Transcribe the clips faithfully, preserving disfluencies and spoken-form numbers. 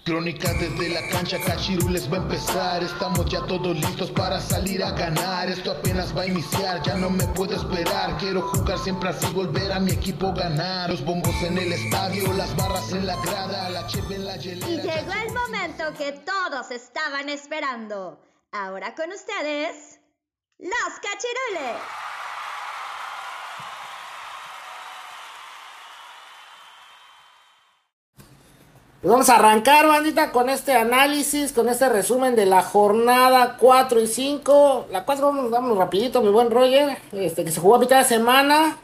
Crónica desde la cancha, Cachirules va a empezar. Estamos ya todos listos para salir a ganar. Esto apenas va a iniciar, ya no me puedo esperar. Quiero jugar siempre así, volver a mi equipo ganar. Los bombos en el estadio, las barras en la grada, la cheve en la hielera. Y llegó el momento que todos estaban esperando. Ahora con ustedes, los Cachirules. Vamos a arrancar, bandita, con este análisis, con este resumen de la jornada cuatro y cinco. La cuatro, vamos, vamos rapidito, mi buen Roger. Este, que se jugó a mitad de semana.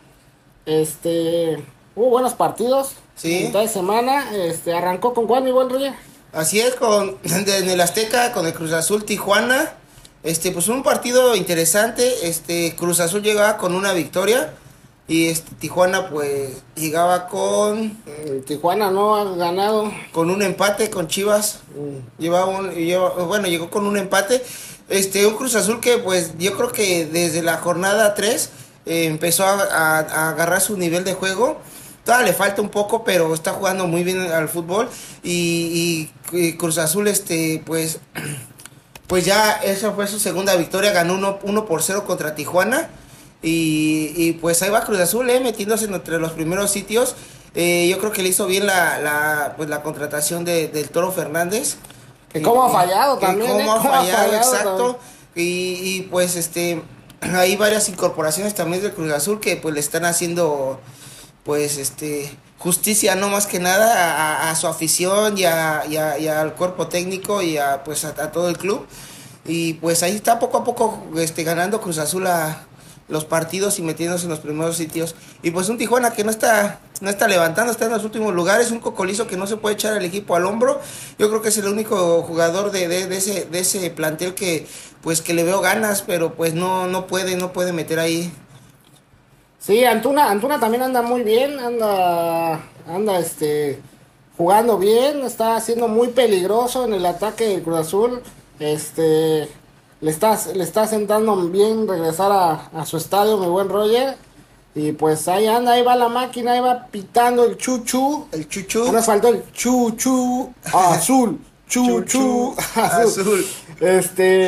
Este, hubo buenos partidos. Sí. A mitad de semana. Este, arrancó con cuál, mi buen Roger. Así es, con en el Azteca, con el Cruz Azul Tijuana. Este, pues un partido interesante. Este, Cruz Azul llegaba con una victoria. Y este, Tijuana pues llegaba con... Eh, Tijuana no ha ganado. Con un empate con Chivas. Mm. Llevaba un, lleva, bueno, llegó con un empate. Este, un Cruz Azul que pues yo creo que desde la jornada tres eh, empezó a, a, a agarrar su nivel de juego. Todavía le falta un poco, pero está jugando muy bien al fútbol. Y, y, y Cruz Azul, este, pues, pues ya esa fue su segunda victoria. Ganó uno por cero contra Tijuana. Y, y pues ahí va Cruz Azul, eh, metiéndose entre los primeros sitios. Eh, yo creo que le hizo bien la, la, pues la contratación de, del Toro Fernández. Que cómo ha fallado también. Cómo eh, ha cómo fallado, ha fallado exacto. Y, y pues este, hay varias incorporaciones también del Cruz Azul que pues le están haciendo, pues este, justicia, no más que nada, a, a su afición y, a, y, a, y al cuerpo técnico y a, pues a, a todo el club. Y pues ahí está poco a poco este, ganando Cruz Azul a los partidos y metiéndose en los primeros sitios. Y pues un Tijuana que no está no está levantando, está en los últimos lugares, un Cocolizo que no se puede echar el equipo al hombro. Yo creo que es el único jugador de, de, de ese de ese plantel que pues que le veo ganas, pero pues no no puede no puede meter ahí. Sí, Antuna Antuna también anda muy bien, anda anda este jugando bien, está siendo muy peligroso en el ataque del Cruz Azul. Este Le está, le está sentando bien regresar a, a su estadio, mi buen Roger. Y pues ahí anda, ahí va la máquina, ahí va pitando el chuchu. El chuchu. No nos faltó el chuchu azul. Chuchu, chuchu azul. azul. Este.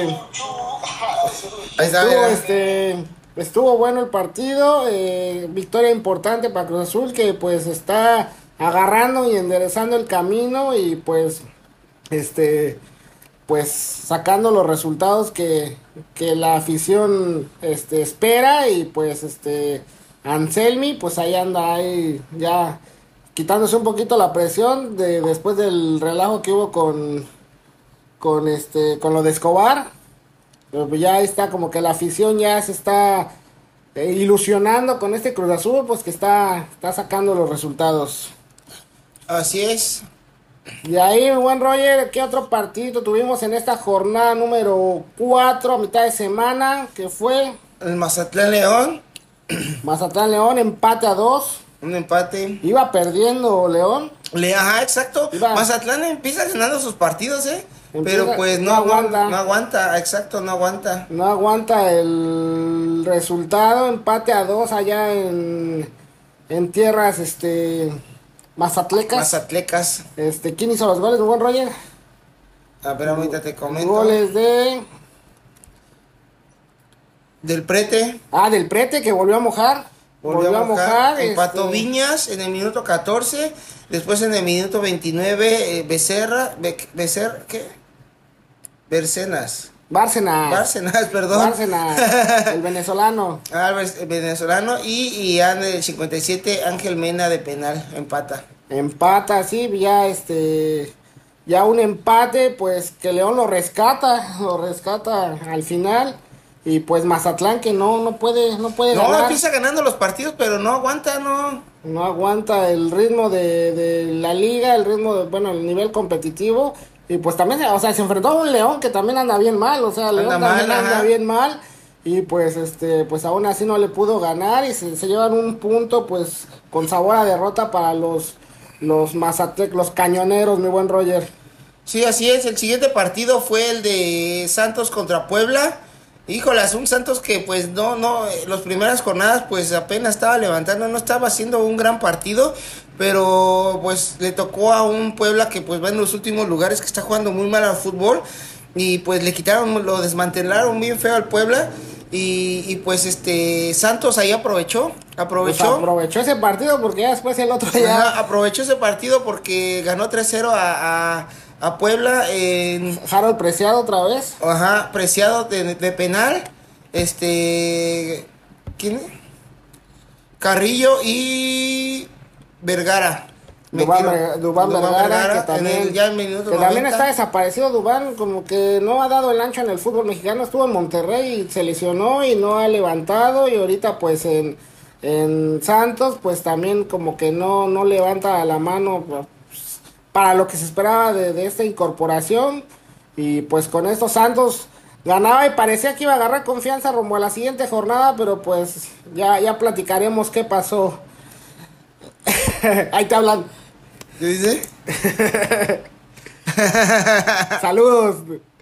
Ahí está, estuvo, este, estuvo bueno el partido. Eh, victoria importante para Cruz Azul, que pues está agarrando y enderezando el camino. Y pues, este. pues sacando los resultados que, que la afición este espera. Y pues este Anselmi pues ahí anda ahí ya quitándose un poquito la presión de después del relajo que hubo con con este con lo de Escobar. Pero ya está como que la afición ya se está eh, ilusionando con este Cruz Azul, pues que está está sacando los resultados. Así es. Y ahí, mi buen Roger, ¿qué otro partido tuvimos en esta jornada número cuatro, a mitad de semana? Que fue el Mazatlán León. Mazatlán León, empate a dos. Un empate. Iba perdiendo León. Le, ajá, exacto. Iba. Mazatlán empieza ganando sus partidos, eh. Empieza, pero pues no, no aguanta. No, no aguanta, exacto, no aguanta. No aguanta el resultado, empate a dos allá en, en tierras, este... Mazatlecas. Mazatlecas. Este, ¿quién hizo los goles, mi buen Roger? A ver, ahorita te comento. Goles de... Del Prete. Ah, del Prete, que volvió a mojar. Volvió, volvió a mojar. mojar empató este... Viñas en el minuto catorce. Después en el minuto veintinueve, eh, Becerra. Be Becerra, ¿qué? Bercenas. Bárcenas. Bárcenas, perdón. Bárcenas, el venezolano. Ah, el venezolano. Y, y ya en el cincuenta y siete, Ángel Mena de penal, empata. Empata, sí, ya este... Ya un empate, pues que León lo rescata, lo rescata al final. Y pues Mazatlán que no, no puede, no puede no, ganar. No, empieza ganando los partidos, pero no aguanta, no. No aguanta el ritmo de, de la liga, el ritmo de, bueno, el nivel competitivo. Y pues también, o sea, se enfrentó a un León que también anda bien mal, o sea, León anda también mal, anda ajá. bien mal. Y pues, este, pues aún así no le pudo ganar y se, se llevan un punto, pues, con sabor a derrota para los, los Mazatec, los cañoneros, mi buen Roger. Sí, así es, el siguiente partido fue el de Santos contra Puebla. Híjolas, un Santos que pues no, no, eh, las primeras jornadas pues apenas estaba levantando, no estaba haciendo un gran partido, pero pues le tocó a un Puebla que pues va en los últimos lugares, que está jugando muy mal al fútbol, y pues le quitaron, lo desmantelaron bien feo al Puebla, y, y pues este Santos ahí aprovechó, aprovechó. Pues aprovechó ese partido porque ya después el otro ya... Ajá, aprovechó ese partido porque ganó tres cero a... a a Puebla en... Harold Preciado otra vez. Ajá, Preciado de, de penal. Este... ¿Quién? Carrillo y... Vergara. Dubán, Dubán, Dubán Vergara, Vergara, que también, en el, ya en minuto que también está desaparecido. Dubán como que no ha dado el ancho en el fútbol mexicano. Estuvo en Monterrey y se lesionó y no ha levantado. Y ahorita pues en, en Santos pues también como que no, no levanta la mano para lo que se esperaba de, de esta incorporación. Y pues con estos Santos ganaba y parecía que iba a agarrar confianza rumbo a la siguiente jornada, pero pues ya, ya platicaremos qué pasó. Ahí te hablan. ¿Qué dice? Saludos.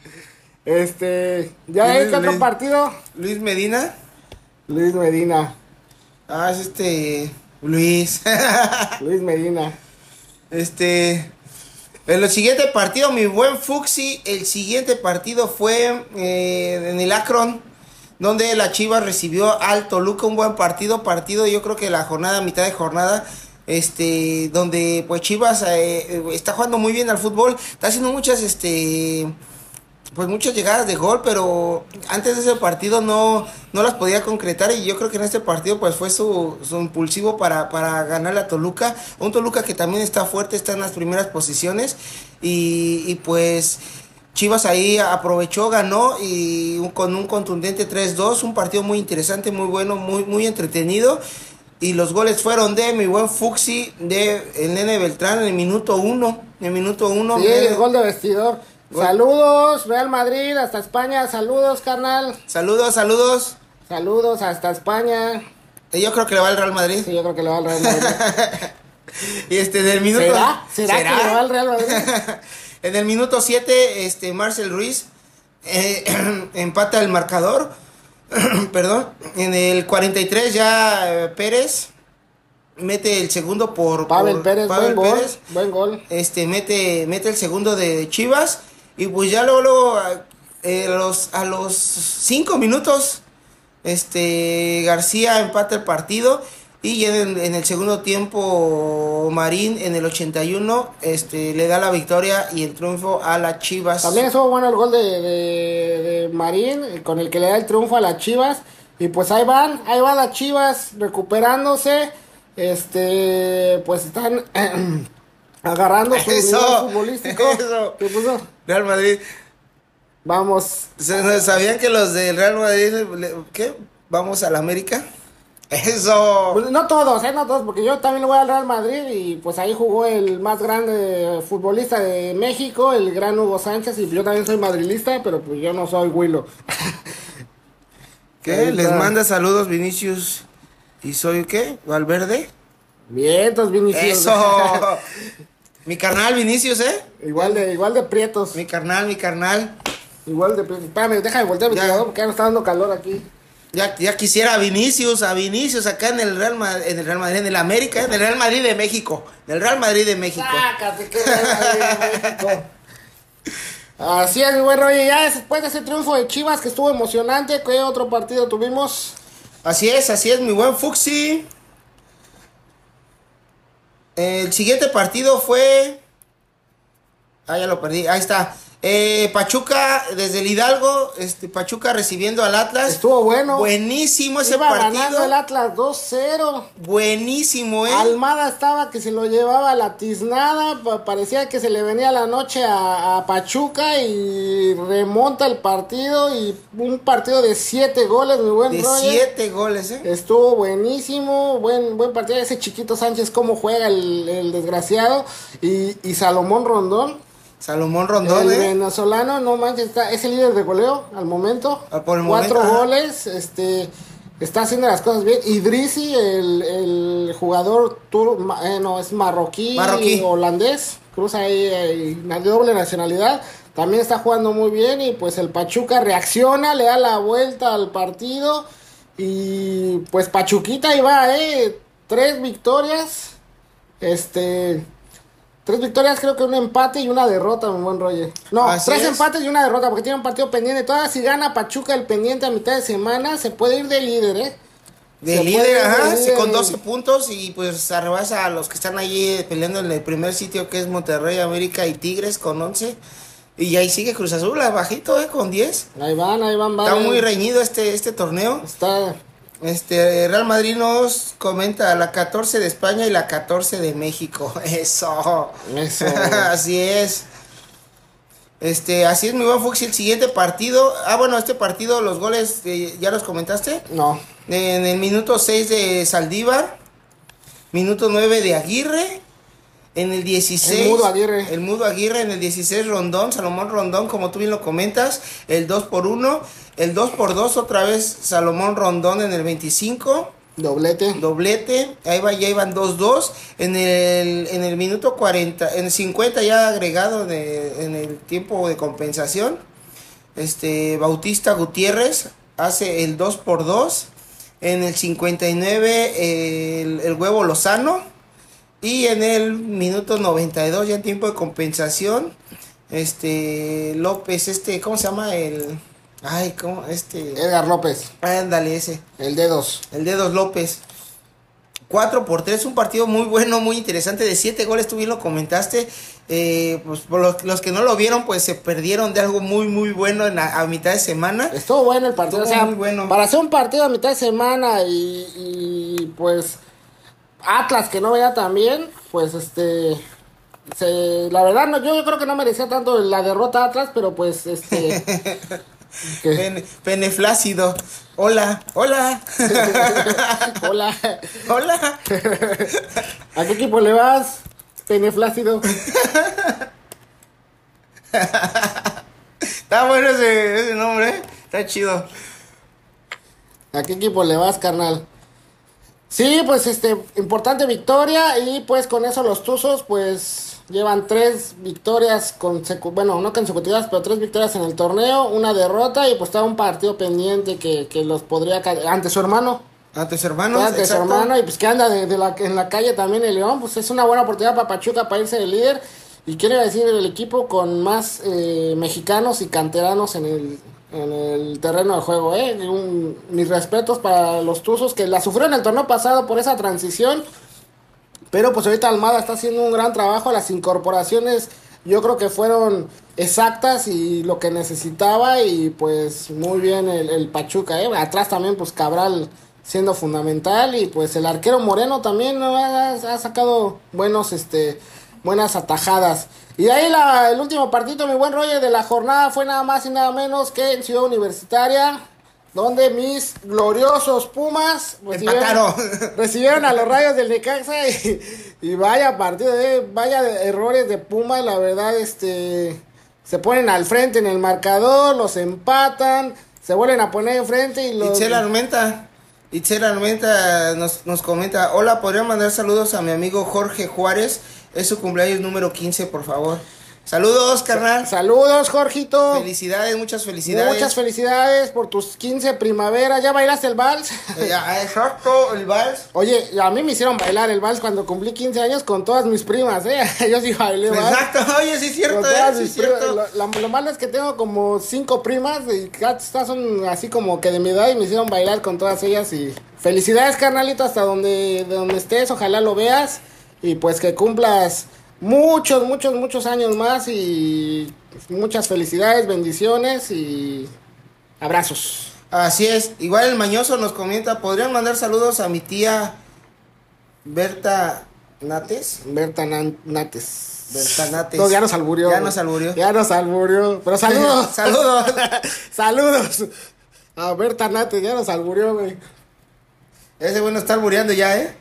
Este, ¿ya hay que otro partido? Luis Medina. Luis Medina. Ah, es este... Luis. Luis Medina. Este... En el siguiente partido, mi buen Fuxi, el siguiente partido fue eh, en el Akron, donde la Chivas recibió al Toluca, un buen partido, partido yo creo que la jornada, mitad de jornada, este, donde pues Chivas eh, está jugando muy bien al fútbol, está haciendo muchas, este, pues muchas llegadas de gol, pero antes de ese partido no, no las podía concretar, y yo creo que en este partido pues fue su, su impulsivo para, para ganar a Toluca, un Toluca que también está fuerte, está en las primeras posiciones, y, y pues Chivas ahí aprovechó, ganó, y un, con un contundente tres dos, un partido muy interesante, muy bueno, muy, muy entretenido, y los goles fueron de mi buen Fuxi, de el Nene Beltrán en el minuto uno, en el minuto uno. Sí, el gol de vestidor. Saludos, Real Madrid, hasta España. Saludos, carnal. Saludos, saludos. Saludos hasta España. Yo creo que le va al Real Madrid. Sí, yo creo que le va al Real Madrid. Y este, del minuto... ¿Será? ¿Será, ¿Será? que le va al Real Madrid? En el minuto siete, este, Marcel Ruiz eh, empata el marcador. Perdón. En el cuarenta y tres ya eh, Pérez mete el segundo por... Pavel por Pérez, Pavel buen Pérez. gol, buen gol. Este, mete, mete el segundo de Chivas. Y pues ya luego, luego eh, los, a los cinco minutos, este, García empata el partido. Y en el, en el segundo tiempo, Marín en el ochenta y uno este, le da la victoria y el triunfo a las Chivas. También estuvo bueno el gol de, de, de Marín, con el que le da el triunfo a las Chivas. Y pues ahí van, ahí van las Chivas recuperándose. Este, pues están agarrando su eso, nivel futbolístico. Eso. ¿Qué puso? Real Madrid. Vamos. ¿Sabían que los del Real Madrid, qué? ¿Vamos a la América? Eso. Pues no todos, eh, no todos, porque yo también le voy al Real Madrid y pues ahí jugó el más grande futbolista de México, el gran Hugo Sánchez, y yo también soy madrilista, pero pues yo no soy Willo. ¿Qué? ¿Les manda saludos Vinicius y soy qué? ¿Valverde? Vientos, Vinicius. Eso. Mi carnal Vinicius, ¿eh? Igual de, igual de prietos. Mi carnal, mi carnal. Igual de prietos. Espérame, déjame voltear mi tirador porque ya me está dando calor aquí. Ya, ya quisiera a Vinicius, a Vinicius acá en el Real Madrid, en el Real Madrid, en el América, en el Real Madrid de México, en el Real Madrid de México. Sácate, que Real Madrid de México. Así es, bueno, oye, ya después de ese triunfo de Chivas que estuvo emocionante, ¿qué otro partido tuvimos? Así es, así es, mi buen Fuxi. El siguiente partido fue... Ah, ya lo perdí, ahí está. Eh, Pachuca, desde el Hidalgo, este, Pachuca recibiendo al Atlas. Estuvo bueno. Buenísimo ese Iba partido. ganando el Atlas dos cero. Buenísimo, eh. Almada estaba que se lo llevaba a la tiznada. Parecía que se le venía la noche a, a Pachuca y remonta el partido. Y un partido de siete goles, mi buen De Roger. siete goles, eh. Estuvo buenísimo, buen buen partido. Ese Chiquito Sánchez, cómo juega el, el desgraciado. Y, y Salomón Rondón. Salomón Rondón, el eh. venezolano, no manches, está, es el líder de goleo al momento. Ah, por el Cuatro momento, goles, este, está haciendo las cosas bien. Idrissi, el, el jugador tur, eh, no, es marroquí, Marroquí. holandés, cruza ahí, ahí, doble nacionalidad. también está jugando muy bien y pues el Pachuca reacciona, le da la vuelta al partido y pues Pachuquita ahí va, eh, tres victorias, este, tres victorias, creo que un empate y una derrota, mi buen Roger. No, Así tres es. empates y una derrota porque tiene un partido pendiente. Todavía si gana Pachuca el pendiente a mitad de semana, se puede ir de líder, eh. De Se líder, puede ir ajá, de sí, líder con y- doce puntos y pues arrebasa a los que están allí peleando en el primer sitio que es Monterrey, América y Tigres con once. Y ahí sigue Cruz Azul, bajito, eh, con diez. Ahí van, ahí van, Está van. muy reñido este, este torneo. Está, Este, Real Madrid nos comenta la catorce de España y la catorce de México. Eso. eso. Así es. Este, así es, mi buen Fuxi. El siguiente partido. Ah, bueno, este partido, los goles, eh, ¿ya los comentaste? No. En el minuto seis de Saldívar. Minuto nueve de Aguirre. En el dieciséis. El Mudo Aguirre. El Mudo Aguirre. En el dieciséis, Rondón. Salomón Rondón, como tú bien lo comentas. El dos por uno. El dos por dos, otra vez Salomón Rondón en el veinticinco. Doblete. Doblete, ahí va, ya iban dos dos. En el, en el minuto cuarenta, en el cincuenta ya agregado de, en el tiempo de compensación. Este, Bautista Gutiérrez hace el dos por dos. En el cincuenta y nueve el, el Huevo Lozano. Y en el minuto noventa y dos ya en tiempo de compensación. Este, López, este, ¿cómo se llama? El... Ay, ¿cómo? Este... Edgar López. Ándale, ese. El dedos. El Dedos López. cuatro por tres, un partido muy bueno, muy interesante, de siete goles, tú bien lo comentaste. Eh, pues por los, los que no lo vieron, pues se perdieron de algo muy, muy bueno en la, a mitad de semana. Estuvo bueno el partido. Estuvo o sea, muy bueno. Para hacer un partido a mitad de semana y, y pues Atlas que no veía tan bien, pues este... Se, la verdad, no, yo, yo creo que no merecía tanto la derrota Atlas, pero pues este... que- Pene, Peneflácido. Hola, hola. Hola. Hola. ¿A qué equipo le vas? Peneflácido. Está bueno ese, ese nombre, ¿eh? Está chido. ¿A qué equipo le vas, carnal? Sí, pues este, importante victoria y pues con eso los Tuzos pues llevan tres victorias consecutivas, bueno, no consecutivas, pero tres victorias en el torneo, una derrota y pues está un partido pendiente que, que los podría ca- ante su hermano, Ante sus hermanos. ante su exacto. hermano y pues que anda de, de la, en la calle también el León, pues es una buena oportunidad para Pachuca para irse de líder y quiere decir el equipo con más eh, mexicanos y canteranos en el en el terreno de juego, eh. Un, mis respetos para los Tuzos que la sufrieron el torneo pasado por esa transición, pero pues ahorita Almada está haciendo un gran trabajo, las incorporaciones yo creo que fueron exactas y lo que necesitaba y pues muy bien el, el Pachuca, eh. Atrás también pues Cabral siendo fundamental y pues el arquero Moreno también, ¿no? ha, ha sacado buenos este buenas atajadas. Y de ahí la, el último partido, mi buen Roger, de la jornada fue nada más y nada menos que en Ciudad Universitaria, donde mis gloriosos Pumas recibieron, Empataron. recibieron a los Rayos del Necaxa y, y vaya partido, eh, vaya de errores de Pumas, la verdad, este se ponen al frente en el marcador, los empatan, se vuelven a poner enfrente y los... Itzel Armenta. Itzel Armenta nos, nos comenta: hola, ¿podría mandar saludos a mi amigo Jorge Juárez? Es su cumpleaños número quince, por favor. Saludos, carnal. Saludos, Jorgito. Felicidades, muchas felicidades. Muchas felicidades por tus quince primaveras. ¿Ya bailaste el vals? Eh, ah, exacto, el vals. Oye, a mí me hicieron bailar el vals cuando cumplí quince años con todas mis primas, ¿eh? Yo sí bailé vals. Exacto, oye, sí es cierto, Con eh, todas sí mis es cierto. primas. Lo, lo- lo malo es que tengo como cinco primas y estas son así como que de mi edad y me hicieron bailar con todas ellas y felicidades, carnalito, hasta donde, de donde estés, ojalá lo veas y pues que cumplas muchos, muchos, muchos años más y muchas felicidades, bendiciones y abrazos. Así es, igual el Mañoso nos comenta: ¿podrían mandar saludos a mi tía Berta Nates? Berta Nan- Nates. Berta Nates. No, ya nos alburió. Ya güey. nos alburió. Ya nos alburió. Pero saludos. Saludos. Saludos. A Berta Nates, ya nos alburió, güey. Ese bueno está albureando ya, ¿eh?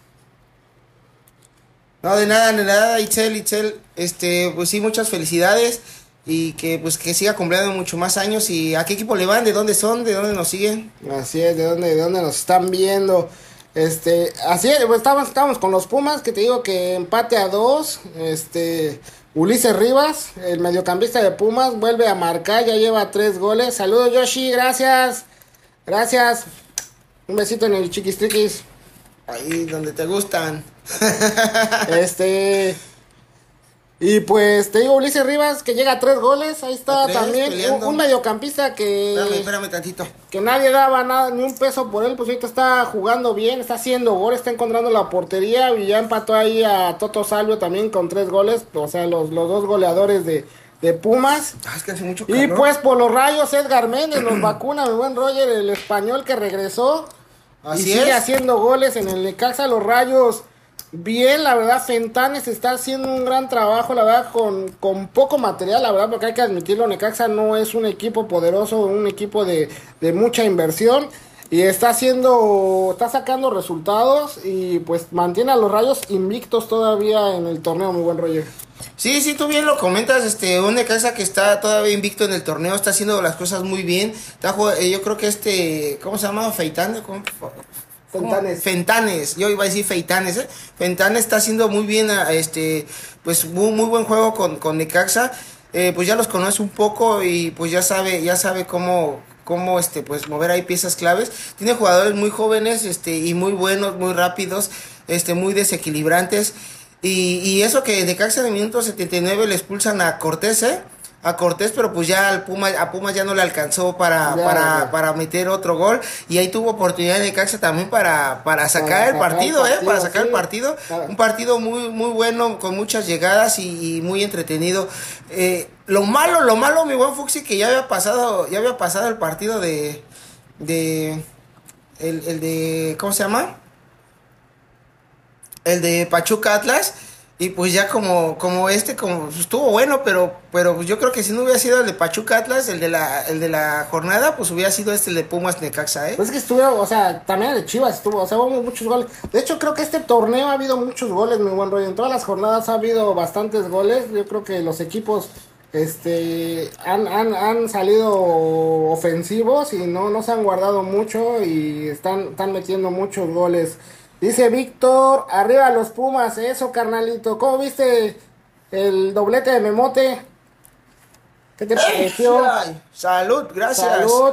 No, de nada, de nada, Itzel, Itzel, este, pues sí, muchas felicidades y que pues que siga cumpliendo mucho más años. ¿Y a qué equipo le van? ¿De dónde son? ¿De dónde nos siguen? Así es, ¿de dónde, de dónde nos están viendo? Este, así es, pues estábamos, estábamos con los Pumas, que te digo que empate a dos. Este, Ulises Rivas, el mediocampista de Pumas, vuelve a marcar, ya lleva tres goles. Saludos, Yoshi, gracias. Gracias. Un besito en el chiquistriquis. Ahí donde te gustan. Este. Y pues te digo, Ulises Rivas, que llega a tres goles. Ahí está tres, también un, un mediocampista que. Espérame, espérame tantito. Que nadie daba nada, ni un peso por él. Pues ahorita está jugando bien, está haciendo goles, está encontrando la portería. Y ya empató ahí a Toto Salvio también con tres goles. O sea, los, los dos goleadores de, de Pumas. Ah, es que hace mucho calor. Y pues por los Rayos, Edgar Méndez nos vacuna, mi buen Roger, el español que regresó. Así y sigue es. haciendo goles en el Necaxa, los Rayos. Bien, la verdad, Fentanes está haciendo un gran trabajo, la verdad, con, con poco material, la verdad, porque hay que admitirlo, Necaxa no es un equipo poderoso, un equipo de, de mucha inversión, y está haciendo, está sacando resultados, y pues mantiene a los Rayos invictos todavía en el torneo, mi buen Roger. Sí, sí, tú bien lo comentas, este, un Necaxa que está todavía invicto en el torneo, está haciendo las cosas muy bien, está, yo creo que este, ¿cómo se llama? Feitán, ¿cómo? Fentanes. Fentanes, yo iba a decir Feitanes, ¿eh? Fentanes está haciendo muy bien, este, pues muy, muy buen juego con, con Necaxa, eh, pues ya los conoce un poco y pues ya sabe, ya sabe cómo, cómo, este, pues mover ahí piezas claves. Tiene jugadores muy jóvenes, este, y muy buenos, muy rápidos, este, muy desequilibrantes. Y, y eso que Necaxa en el minuto setenta y nueve le expulsan a Cortés, ¿eh? A Cortés, pero pues ya al Puma, a Pumas ya no le alcanzó para, ya, para, ya. para meter otro gol. Y ahí tuvo oportunidad de Necaxa también para, para sacar Para el sacar partido, el ¿eh? partido, Para sacar sí. el partido. Claro. Un partido muy, muy bueno, con muchas llegadas y, y muy entretenido. Eh, lo malo, lo malo, mi buen Fuxi, que ya había pasado, ya había pasado el partido de, de, el, el de, ¿cómo se llama? El de Pachuca Atlas. Y pues ya como, como este, como estuvo bueno, pero, pero yo creo que si no hubiera sido el de Pachuca Atlas, el de la, el de la jornada, pues hubiera sido este el de Pumas Necaxa, ¿eh? Pues es que estuvieron, o sea, también el de Chivas estuvo, o sea, hubo muchos goles. De hecho, creo que este torneo ha habido muchos goles, mi buen rollo. En todas las jornadas ha habido bastantes goles. Yo creo que los equipos, este, han, han, han salido ofensivos y no, no se han guardado mucho y están, están metiendo muchos goles. Dice Víctor, arriba los Pumas, eso carnalito. ¿Cómo viste el doblete de Memote? ¿Qué te pareció? Ay, salud, gracias. Salud.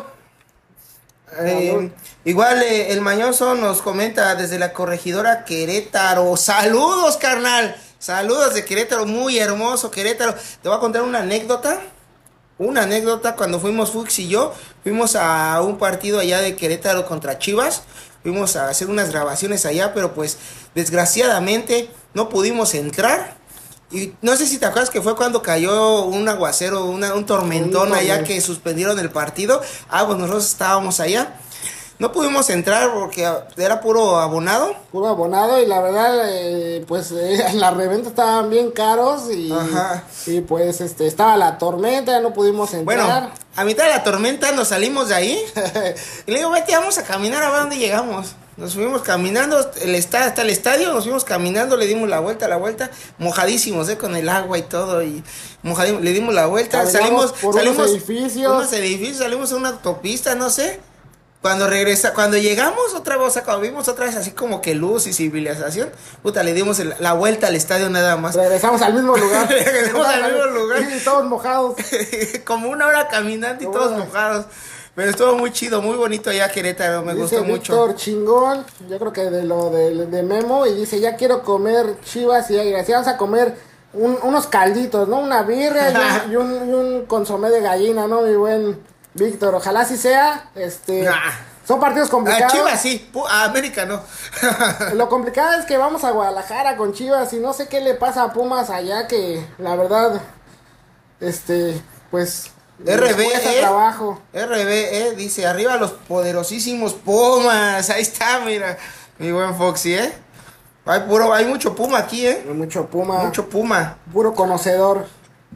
Eh, Salud. igual eh, el Mañoso nos comenta desde la corregidora Querétaro. Saludos, carnal. Saludos de Querétaro, muy hermoso Querétaro. Te voy a contar una anécdota. Una anécdota, cuando fuimos Fux y yo, fuimos a un partido allá de Querétaro contra Chivas. Fuimos a hacer unas grabaciones allá, pero pues desgraciadamente no pudimos entrar. Y no sé si te acuerdas que fue cuando cayó un aguacero, una, un tormentón Un allá tormento. que suspendieron el partido. Ah, pues nosotros estábamos allá. No pudimos entrar porque era puro abonado. Puro abonado y la verdad, eh, pues eh, la reventa estaban bien caros y, Ajá. y pues este estaba la tormenta, ya no pudimos entrar. Bueno, a mitad de la tormenta nos salimos de ahí. Y le digo, vete, vamos a caminar a ver dónde llegamos. Nos fuimos caminando el esta- hasta el estadio, nos fuimos caminando, le dimos la vuelta, la vuelta, mojadísimos, ¿eh? Con el agua y todo, y mojadísimos, le dimos la vuelta, Caminamos salimos, por salimos, unos edificios. unos edificios, salimos a una autopista, no sé. Cuando regresa, cuando llegamos otra vez, o sea, cuando vimos otra vez así como que luz y civilización, puta, le dimos el- la vuelta al estadio nada más. Regresamos al mismo lugar. Regresamos al mismo lugar. Y todos mojados. Como una hora caminando y Qué todos bueno. mojados. Pero estuvo muy chido, muy bonito allá Querétaro, me Dice gustó mucho. Víctor chingón, yo creo que de lo de, de Memo, y dice, ya quiero comer chivas y águilas, ya vamos a comer un- unos calditos, ¿no? Una birria y un, y, un, y un consomé de gallina, ¿no? Mi buen Víctor, ojalá así sea, este... Nah. Son partidos A complicados. Chivas sí, pu- a América no. Lo complicado es que vamos a Guadalajara con Chivas y no sé qué le pasa a Pumas allá, que la verdad, este, pues... R les B, cuesta ¿eh? trabajo. R B, eh, dice, arriba los poderosísimos Pumas. Ahí está, mira, mi buen Foxy, ¿eh? Hay puro, hay mucho Puma aquí, ¿eh? Mucho Puma. Mucho Puma. Puro conocedor.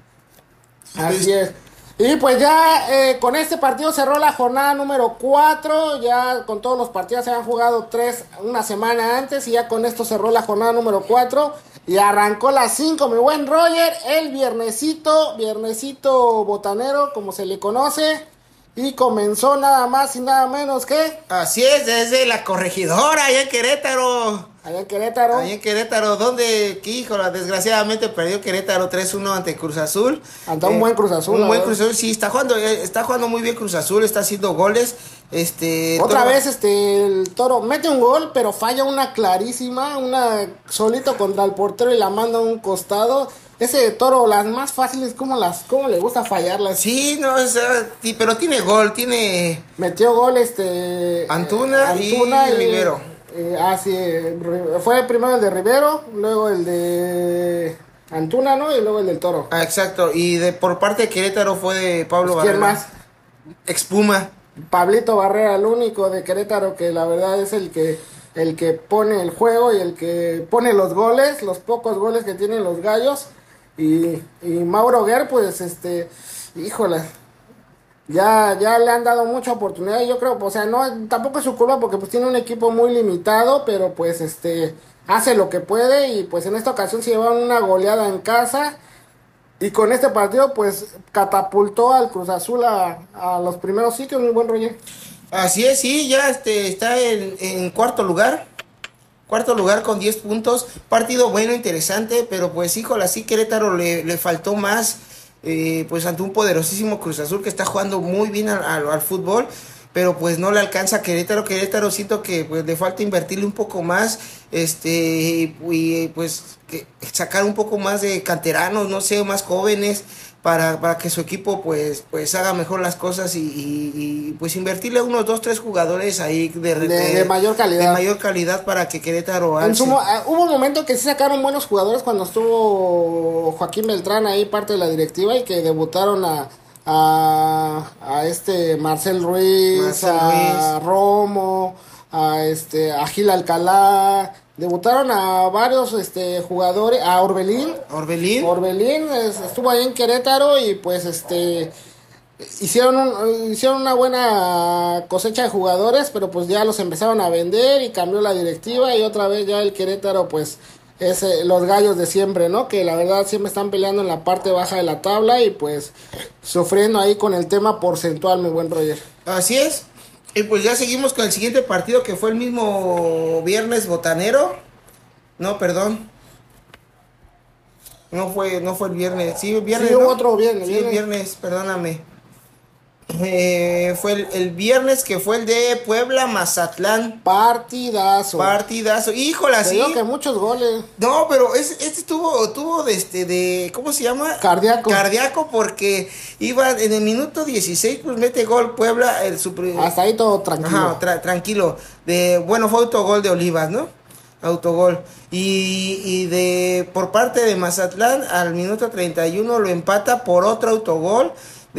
Así Sí. es. Y pues ya eh, con este partido cerró la jornada número cuatro. Ya con todos los partidos se han jugado tres una semana antes. Y ya con esto cerró la jornada número cuatro. Y arrancó las cinco, mi buen Roger. El viernesito, viernesito botanero, como se le conoce. y comenzó nada más y nada menos que... Así es, desde la Corregidora, allá en Querétaro. Allá en Querétaro. Allá en Querétaro, donde, que, híjole, desgraciadamente perdió Querétaro tres uno ante Cruz Azul. Ante eh, un buen Cruz Azul. Un buen ver. Cruz Azul, sí, está jugando, está jugando muy bien Cruz Azul, está haciendo goles. Este, Otra todo... vez este el Toro mete un gol, pero falla una clarísima, una solito contra el portero y la manda a un costado. Ese Toro, las más fáciles, ¿cómo las cómo le gusta fallarlas? Sí, no, o sea, sí, pero tiene gol, tiene... Metió gol este... Antuna, eh, Antuna y, y Rivero. Eh, ah, sí, eh, fue primero el de Rivero, luego el de Antuna, ¿no? Y luego el del Toro. Ah, exacto, y de por parte de Querétaro fue de Pablo Pues, ¿quién Barrera. más? Expuma. Pablito Barrera, el único de Querétaro que la verdad es el que el que pone el juego y el que pone los goles, los pocos goles que tienen los gallos. Y, y Mauro Guer, pues, este, híjole, ya, ya le han dado mucha oportunidad. Yo creo, o sea, no, tampoco es su culpa porque pues tiene un equipo muy limitado, pero pues, este, hace lo que puede y pues en esta ocasión se llevaron una goleada en casa. Y con este partido, pues, catapultó al Cruz Azul a, a los primeros sitios, muy buen Roger. Así es, sí, ya este, está en, en cuarto lugar. Cuarto lugar con diez puntos. Partido bueno, interesante, pero pues, híjole, así Querétaro le, le faltó más, eh, pues, ante un poderosísimo Cruz Azul que está jugando muy bien al, al, al fútbol. Pero pues no le alcanza a Querétaro. Querétaro siento que pues le falta invertirle un poco más. Este, y, y pues que sacar un poco más de canteranos, no sé, más jóvenes. Para, para que su equipo pues pues haga mejor las cosas y, y, y pues invertirle unos dos, tres jugadores ahí de, De, de mayor calidad. De mayor calidad para que Querétaro En su, alce. uh, hubo un momento que sí sacaron buenos jugadores cuando estuvo Joaquín Beltrán ahí, parte de la directiva, y que debutaron a... A, a este Marcel Ruiz, Marcel a Ruiz. Romo, a este a Gil Alcalá, debutaron a varios este jugadores, a Orbelín, Orbelín. Orbelín es- estuvo ahí en Querétaro y pues este hicieron un- hicieron una buena cosecha de jugadores, pero pues ya los empezaron a vender y cambió la directiva y otra vez ya el Querétaro pues es eh, los gallos de siempre, ¿no? Que la verdad siempre están peleando en la parte baja de la tabla y pues sufriendo ahí con el tema porcentual, mi buen Roger. Así es. Y pues ya seguimos con el siguiente partido que fue el mismo viernes botanero. No, perdón. No fue, no fue el viernes. Sí, el viernes. Sí, hubo ¿no? otro viernes, Sí, viernes. el viernes, perdóname. Eh, fue el, el viernes que fue el de Puebla Mazatlán. Partidazo. Partidazo. Híjola, Te sí. digo que muchos goles. No, pero ese, este tuvo, tuvo de este, de, ¿cómo se llama? Cardíaco. Cardíaco porque iba en el minuto dieciséis, pues mete gol Puebla, el super... Hasta ahí todo tranquilo. Ajá, tra- tranquilo. De, bueno, fue autogol de Olivas, ¿no? Autogol. Y, y de por parte de Mazatlán al minuto treinta y uno lo empata por otro autogol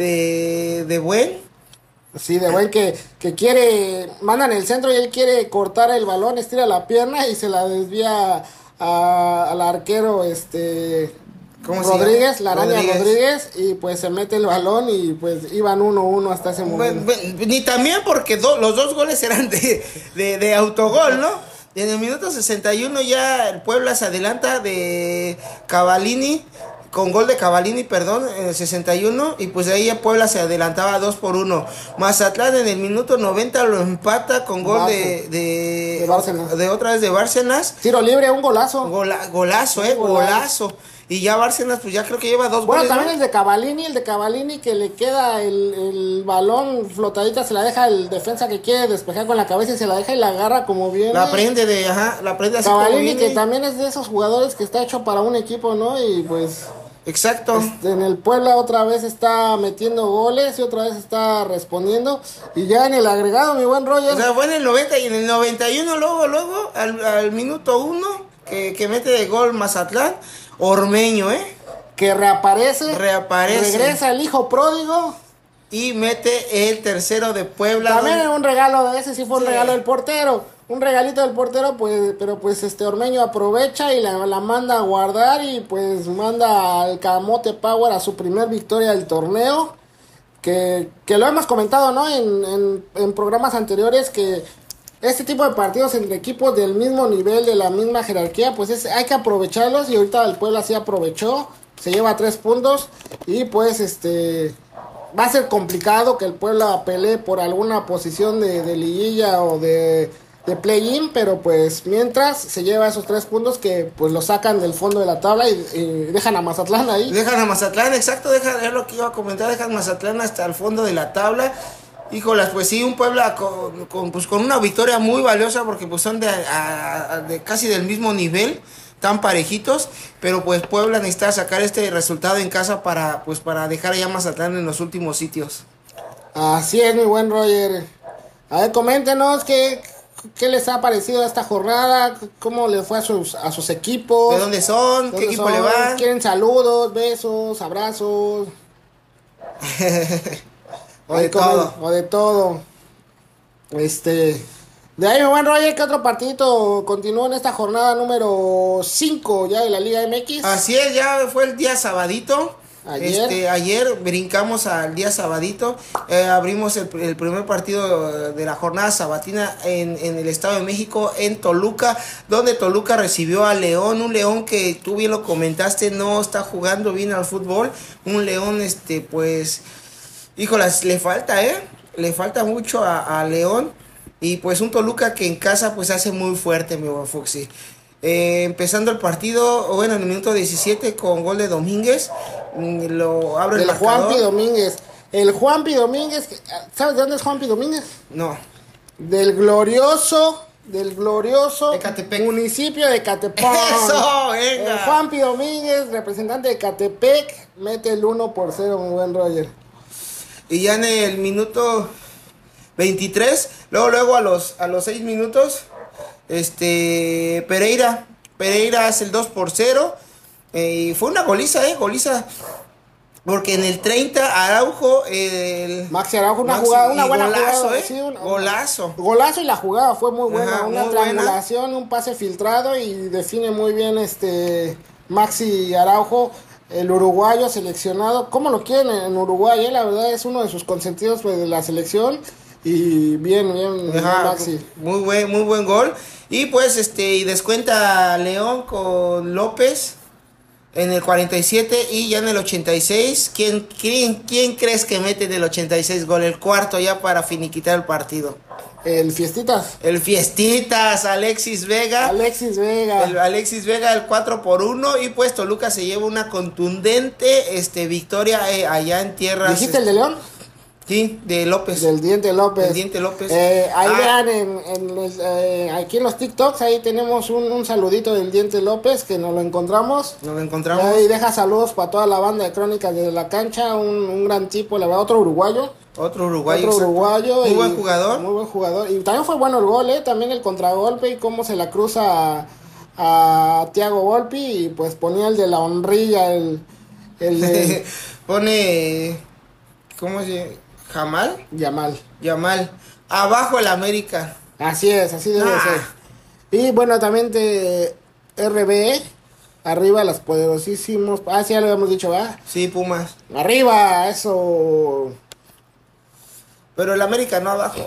de, de Buen. Sí, de buen que, que quiere, mandan el centro y él quiere cortar el balón, estira la pierna y se la desvía a- al arquero este ¿Cómo se Rodríguez, llama? la araña Rodríguez. Rodríguez, y pues se mete el balón y pues iban uno uno hasta ese Bueno, momento. bueno, ni también porque do- los dos goles eran de, de, de autogol, ¿no? Y en el minuto sesenta y uno ya el Puebla se adelanta de Cavallini, con gol de Cavallini, perdón, en el sesenta y uno, y pues de ahí ya Puebla se adelantaba dos por uno. Mazatlán en el minuto noventa lo empata con gol de, de, De Bárcenas. de otra vez de Bárcenas. Tiro libre, un golazo. Gola- golazo, eh, Golazo. golazo. Y ya Bárcenas pues ya creo que lleva dos Bueno, goles. también ¿no? el de Cavallini, el de Cavallini que le queda el, el balón flotadita, se la deja el defensa que quiere despejar con la cabeza y se la deja y la agarra como viene. La prende de, ajá, la prende así como Cavallini que viene. también es de esos jugadores que está hecho para un equipo, ¿no? Y pues Exacto. este, en el Puebla otra vez está metiendo goles y otra vez está respondiendo. Y ya en el agregado, mi buen Roger. O sea, fue en el noventa y en el noventa y uno luego, luego, al, al minuto uno, que, que mete de gol Mazatlán, Ormeño, ¿eh? que reaparece. Reaparece. Regresa el hijo pródigo. Y mete el tercero de Puebla. También donde- un regalo de ese, sí fue un Sí. regalo del portero. Un regalito del portero, pues, pero pues este Ormeño aprovecha y la, la manda a guardar y pues manda al Camote Power a su primer victoria del torneo. Que, que lo hemos comentado, ¿no? En, en, en programas anteriores que este tipo de partidos entre equipos del mismo nivel, de la misma jerarquía, pues es, hay que aprovecharlos y ahorita el Puebla sí aprovechó, se lleva tres puntos y pues este va a ser complicado que el Puebla pelee por alguna posición de, de liguilla o de, de play-in, pero pues mientras se lleva esos tres puntos que pues lo sacan del fondo de la tabla y, y dejan a Mazatlán ahí. Dejan a Mazatlán, exacto, dejan, es lo que iba a comentar, dejan Mazatlán hasta el fondo de la tabla. Híjolas, pues sí, un Puebla con, con, pues con una victoria muy valiosa porque pues son de, a, a, de casi del mismo nivel, tan parejitos, pero pues Puebla necesita sacar este resultado en casa para pues para dejar ya Mazatlán en los últimos sitios. Así es, mi buen Roger. A ver, coméntenos qué, qué les ha parecido esta jornada, cómo les fue a sus, a sus equipos. ¿De dónde son? ¿Qué equipo son? Le van? ¿Quieren saludos, besos, abrazos? O de todo. O de todo. Este. De ahí, mi buen Roger, ¿qué otro partidito continuó en esta jornada número cinco ya de la Liga M X? Así es, ya fue el día sabadito. Ayer. Este, ayer brincamos al día sabadito. Eh, abrimos el, el primer partido de la jornada sabatina en, en el Estado de México, en Toluca, donde Toluca recibió a León. Un León que tú bien lo comentaste, no está jugando bien al fútbol. Un León, este, pues. Híjolas, le falta, ¿eh? Le falta mucho a, a León. Y pues un Toluca que en casa pues hace muy fuerte, mi buen Foxy. Eh, empezando el partido, bueno, en el minuto diecisiete con gol de Domínguez. Lo abre el, el marcador. Juanpi Domínguez. El Juanpi Domínguez, ¿sabes de dónde es Juanpi Domínguez? No. Del glorioso, del glorioso Ecatepec. Municipio de Ecatepec. Eso, venga. El Juanpi Domínguez, representante de Ecatepec, mete el uno por cero, mi buen Roger. Y ya en el minuto veintitrés, luego luego a los a los seis minutos, este Pereira, Pereira hace el dos por cero. Eh, y fue una goliza, eh, goliza. Porque en el treinta Araujo, el Maxi Araujo, una Maxi, jugada, una y buena golazo, jugada, eh. sí, una, golazo. Golazo y la jugada fue muy buena, Ajá, una muy triangulación, buena. un pase filtrado y define muy bien este Maxi Araujo, el uruguayo seleccionado. ¿Cómo lo quieren en Uruguay? Eh? La verdad es uno de sus consentidos pues, de la selección y bien, bien, bien Ajá, Maxi. Muy buen, muy buen gol. Y pues este y descuenta León con López en el cuarenta y siete y ya en el ochenta y seis. ¿Quién, quién, quién crees que mete en el ochenta y seis gol? El cuarto ya para finiquitar el partido. El Fiestitas. El Fiestitas, Alexis Vega. Alexis Vega. El Alexis Vega, el cuatro por uno. Y pues Toluca se lleva una contundente este, victoria eh, allá en tierras. ¿Dijiste el de León? Sí, de López. Del Diente López. Del Diente López. Eh, ahí Ah. vean, en, en los, eh, aquí en los TikToks, ahí tenemos un, un saludito del Diente López que nos lo encontramos. Nos lo encontramos. Ahí deja saludos para toda la banda de Crónicas desde la cancha, un, un gran tipo, la verdad, otro uruguayo. Otro uruguayo. Otro exacto. uruguayo. Muy y- buen jugador. Muy buen jugador. Y también fue bueno el gol, ¿eh? También el contragolpe y cómo se la cruza a, a Thiago Volpi y pues ponía el de la honrilla, el, el de Pone. ¿Cómo se llama? Jamal. Yamal. Yamal. Abajo el América. Así es, así debe Ah. ser. Y bueno, también de R B E, arriba los poderosísimos. Ah, sí, ya lo habíamos dicho, ¿verdad? Sí, Pumas. Arriba, eso. Pero el América no abajo.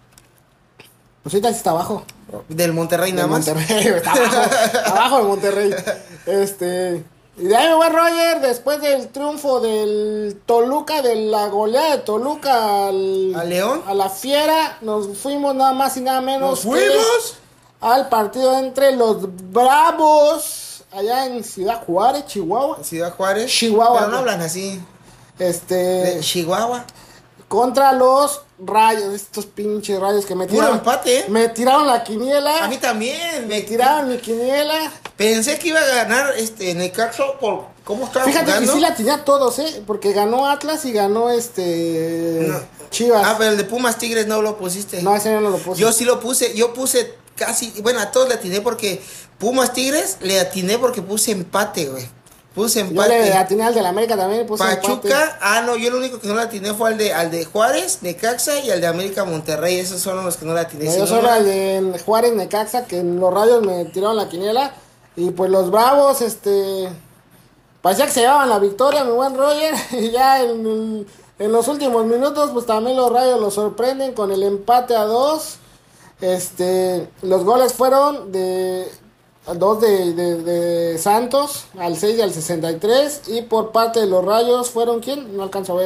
Pues ahorita sí está abajo. Del Monterrey De nada más. Monterrey, está abajo, abajo de Monterrey. Este. Y de ahí me voy, Roger, después del triunfo del Toluca, de la goleada de Toluca al, ¿A León? a la Fiera, nos fuimos nada más y nada menos ¿Nos que fuimos? al partido entre los Bravos, allá en Ciudad Juárez, Chihuahua. Ciudad Juárez. Chihuahua. Pero no hablan así. Este. De Chihuahua. Contra los Rayos, estos pinches Rayos que me Puro tiraron. empate, ¿eh? Me tiraron la quiniela. A mí también. Me tiraron mi quiniela. Pensé que iba a ganar este Necaxa por cómo estaba Fíjate jugando. que sí la tenía a todos, ¿eh? Porque ganó Atlas y ganó este. No. Chivas. Ah, pero el de Pumas Tigres no lo pusiste. No, ese no lo puse. Yo sí lo puse. Yo puse casi. Bueno, a todos le atiné porque. Pumas Tigres le atiné porque puse empate, güey. Puse Yo empate. le atiné al de la América también. Puse Pachuca, empate. ah no, yo lo único que no le atiné fue al de, al de Juárez, Necaxa y al de América Monterrey, esos son los que no le atiné. No, Si yo no, solo no- al de Juárez Necaxa, que en los Rayos me tiraron la quiniela. Y pues los Bravos, este. Parecía que se llevaban la victoria, mi buen Roger. Y ya en, el- en los últimos minutos, pues también los Rayos los sorprenden con el empate a dos. Este. Los goles fueron de. Dos de, de, de Santos al seis y al sesenta y tres. Y por parte de los Rayos fueron, ¿quién? No alcanzo a ver.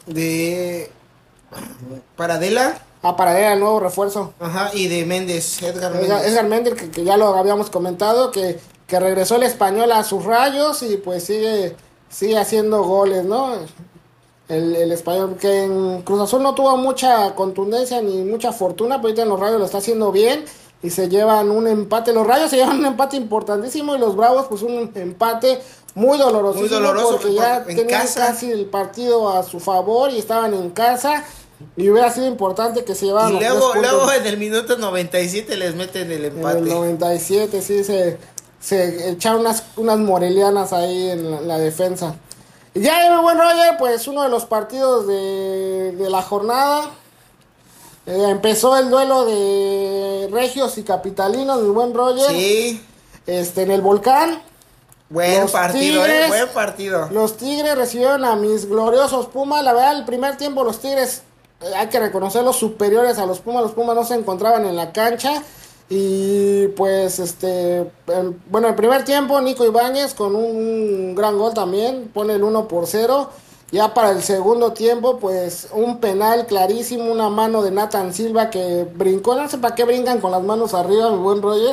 de Paradela. Ah, Paradela, el nuevo refuerzo. Ajá, y de Méndez, Edgar Méndez. Edgar, Edgar Méndez, que, que ya lo habíamos comentado, que, que regresó el Español a sus rayos y pues sigue, sigue haciendo goles, ¿no? El, el Español, que en Cruz Azul no tuvo mucha contundencia ni mucha fortuna, pero ahorita en los Rayos lo está haciendo bien y se llevan un empate. Los Rayos se llevan un empate importantísimo y los Bravos pues un empate muy doloroso. Muy doloroso porque ya en tenían casa. casi el partido a su favor y estaban en casa y hubiera sido importante que se llevaran Y los luego, tres puntos. luego en el minuto noventa y siete les meten el empate. En el noventa y siete sí se, se echaron unas, unas morelianas ahí en la, la defensa. Y ya, mi buen Roger, pues uno de los partidos de, de la jornada. Eh, empezó el duelo de Regios y Capitalinos, mi buen Roger. Sí. Este, en el Volcán. Buen Los partido, Tigres, eh, buen partido. Los Tigres recibieron a mis gloriosos Pumas. La verdad, el primer tiempo los Tigres, eh, hay que reconocerlos superiores a los Pumas. Los Pumas no se encontraban en la cancha. Y pues, este, el, bueno, el primer tiempo, Nico Ibáñez con un gran gol también, pone el uno por cero. Ya para el segundo tiempo, pues, un penal clarísimo, una mano de Nathan Silva que brincó, no sé para qué brincan con las manos arriba, mi buen Roger.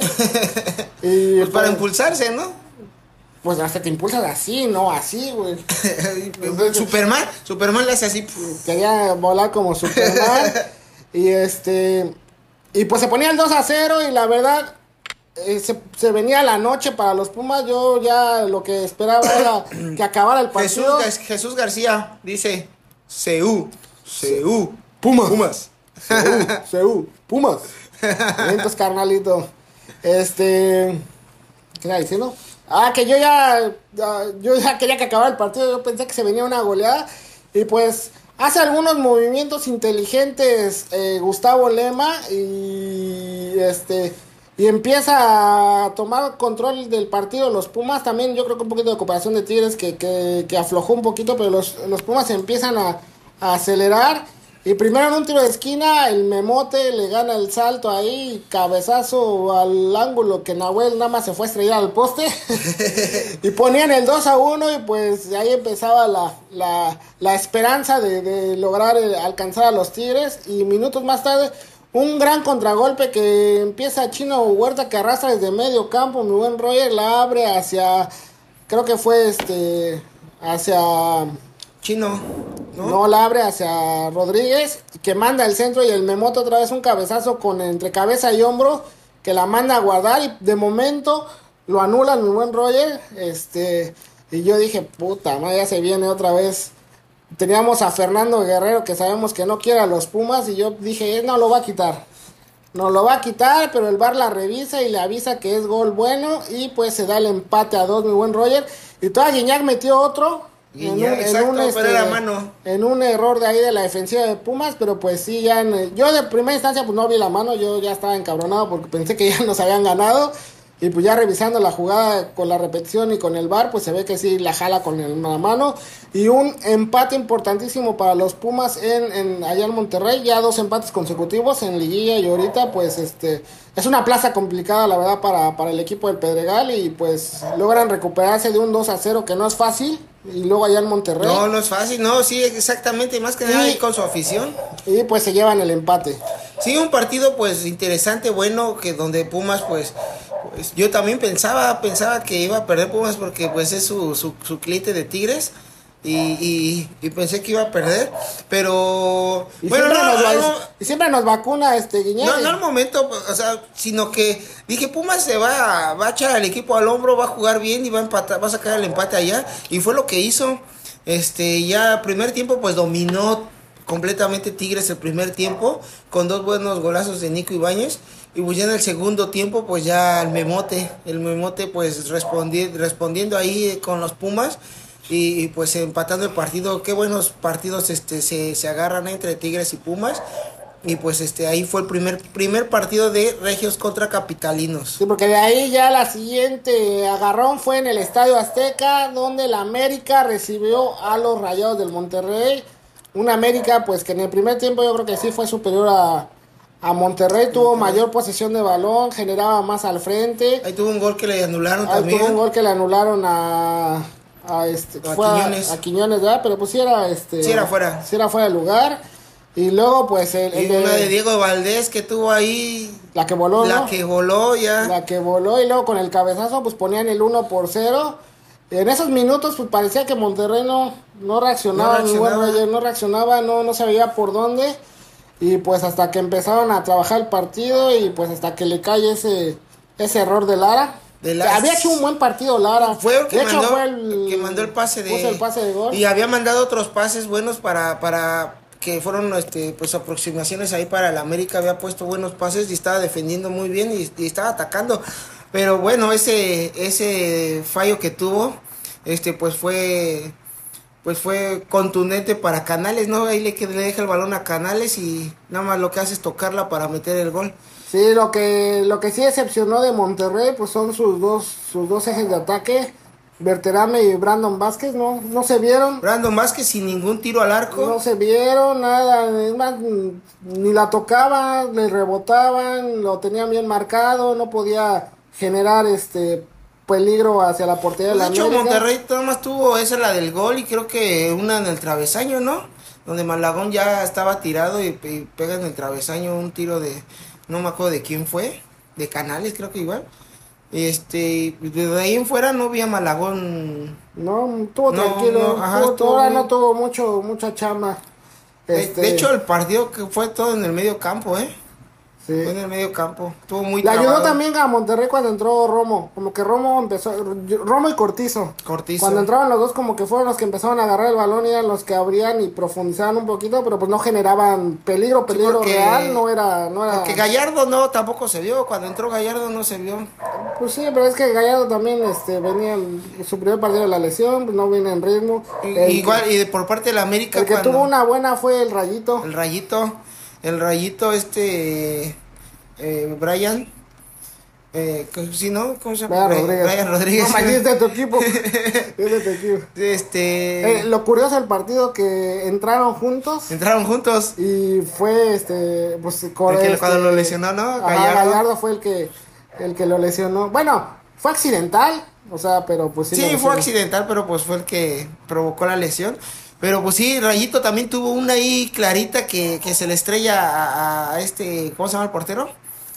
Y Pues para pues, impulsarse, ¿no? pues hasta te impulsas así, no así, güey. Superman, Superman le hace así. Quería volar como Superman. Y este... Y pues se ponía el dos a cero y la verdad eh, se, se venía la noche para los Pumas. Yo ya lo que esperaba era que acabara el partido. Jesús, Jesús García dice C U, C U, Pumas. Pumas. C U, C U, Pumas. Entonces, carnalito. Este... ¿Qué era diciendo? Ah, que yo ya, ya... Yo ya quería que acabara el partido. Yo pensé que se venía una goleada. Y pues... Hace algunos movimientos inteligentes eh, Gustavo Lema y este y empieza a tomar control del partido los Pumas. También yo creo que un poquito de cooperación de Tigres que, que, que aflojó un poquito, pero los, los Pumas empiezan a, a acelerar. Y primero en un tiro de esquina el Memote le gana el salto ahí, cabezazo al ángulo que Nahuel nada más se fue a estrellar al poste. Y ponían el dos a uno y pues ahí empezaba la, la, la esperanza de, de lograr el, alcanzar a los Tigres. Y minutos más tarde un gran contragolpe que empieza Chino Huerta que arrastra desde medio campo, mi buen Roger, la abre hacia, creo que fue este, hacia... Chino, ¿no? No, la abre hacia Rodríguez, que manda el centro y el Memoto otra vez un cabezazo con entre cabeza y hombro, que la manda a guardar y de momento lo anulan mi buen Roger, este, y yo dije, puta madre, ya se viene otra vez. Teníamos a Fernando Guerrero que sabemos que no quiere a los Pumas y yo dije, no lo va a quitar. No lo va a quitar, pero el V A R la revisa y le avisa que es gol bueno y pues se da el empate a dos, mi buen Roger. Y todavía Guiñac metió otro. Guiñac, en un, exacto, en un, este, pero era mano. En un error de ahí de la defensiva de Pumas, pero pues sí, ya en, yo de primera instancia pues no vi la mano, yo ya estaba encabronado porque pensé que ya nos habían ganado. Y pues ya revisando la jugada con la repetición y con el V A R, pues se ve que sí la jala con el, la mano. Y un empate importantísimo para los Pumas en, en allá en Monterrey. Ya dos empates consecutivos en liguilla y ahorita pues este es una plaza complicada la verdad para, para el equipo del Pedregal. Y pues logran recuperarse de un dos a cero que no es fácil. Y luego allá en Monterrey. No, no es fácil, no, sí, exactamente, más que nada ahí con su afición. Y pues se llevan el empate. Sí, un partido pues interesante, bueno, que donde Pumas pues, pues yo también pensaba, pensaba que iba a perder Pumas porque pues es su, su, su cliente de Tigres. Y, y, y pensé que iba a perder, pero y bueno, siempre, no, nos, no, y siempre nos vacuna este Guiñac. No, no al momento, o sea, sino que dije, Pumas se va, va a echar al equipo al hombro, va a jugar bien y va a empatar, va a sacar el empate allá, y fue lo que hizo. Este, ya primer tiempo pues dominó completamente Tigres el primer tiempo, con dos buenos golazos de Nico Ibáñez. Y pues ya en el segundo tiempo pues ya el Memote, el Memote pues respondi- respondiendo ahí con los Pumas. Y, y pues empatando el partido, qué buenos partidos este se, se agarran entre Tigres y Pumas. Y pues este ahí fue el primer primer partido de Regios contra Capitalinos. Sí, porque de ahí ya la siguiente agarrón fue en el Estadio Azteca, donde el América recibió a los Rayados del Monterrey. Un América pues que en el primer tiempo yo creo que sí fue superior a, a Monterrey, tuvo Monterrey. Mayor posesión de balón, generaba más al frente. Ahí tuvo un gol que le anularon ahí también. Tuvo un gol que le anularon a... a este A fue Quiñones. A, a Quiñones, ¿verdad? Pero pues sí era este Sí era fuera. Sí era fuera de lugar. Y luego pues el, Y el una de Diego Valdés que tuvo ahí, la que voló, la ¿no? que voló ya. La que voló y luego con el cabezazo pues ponían el uno por cero. En esos minutos pues parecía que Monterrey no, no reaccionaba, No mi buen reaccionaba. Roger, no reaccionaba, no, no se veía por dónde. Y pues hasta que empezaron a trabajar el partido y pues hasta que le cae ese, ese error de Lara. De Lara. Había hecho un buen partido Lara. Fue el que, de hecho, mandó, fue el que mandó el pase de, puso el pase de gol. y había mandado otros pases buenos para, para que fueron este pues aproximaciones ahí para el América. Había puesto buenos pases y estaba defendiendo muy bien y, y estaba atacando. Pero bueno, ese ese fallo que tuvo este pues fue pues fue contundente para Canales, ¿no? Ahí le, que le deja el balón a Canales y nada más lo que hace es tocarla para meter el gol. Sí, lo que lo que sí decepcionó de Monterrey pues son sus dos sus dos ejes de ataque, Berterame y Brandon Vázquez, no no se vieron. Brandon Vázquez sin ningún tiro al arco. No se vieron nada, es más, ni la tocaban, le rebotaban, lo tenían bien marcado, no podía generar este peligro hacia la portería de Pues la de hecho, América. Monterrey nada más tuvo esa la del gol y creo que una en el travesaño, ¿no? Donde Malagón ya estaba tirado y, y pega en el travesaño un tiro de, no me acuerdo de quién fue, de Canales creo que igual. Este, de ahí en fuera no vi a Malagón. No, estuvo No, tranquilo, no, ajá, tuvo- estuvo ahora muy- no tuvo mucho mucha chamba. De, Este, de hecho, el partido que fue todo en el medio campo, ¿eh? sí. Fue en el medio campo, estuvo muy Le ayudó trabado. también a Monterrey cuando entró Romo, como que Romo empezó, Romo y Cortizo. Cortizo. Cuando entraban los dos como que fueron los que empezaron a agarrar el balón y eran los que abrían y profundizaban un poquito, pero pues no generaban peligro, Sí, peligro porque- real, no era, no era. Porque Gallardo no, tampoco se vio, cuando entró Gallardo no se vio. Pues sí, pero es que Gallardo también este venía en su primer partido de la lesión, pues no viene en ritmo. Y- El Igual, que, y de, por parte de la América, el que cuando- tuvo una buena fue el Rayito. el Rayito, el Rayito este, eh, Brian, eh, ¿sí, no? ¿Cómo se llama? Brian Brian Rodríguez. Brian Rodríguez. No, manches, es de tu equipo. Es de tu equipo. Este, Eh, lo curioso del partido que entraron juntos entraron juntos. y fue este pues con El que este- cuando lo lesionó, ¿no? ajá, Gallardo. Gallardo fue el que el que lo lesionó. Bueno, fue accidental, o sea, pero pues sí. Sí, lo fue lesionó. accidental, pero pues fue el que provocó la lesión. Pero pues sí, Rayito también tuvo una ahí clarita que, que se le estrella a, a este, ¿cómo se llama el portero?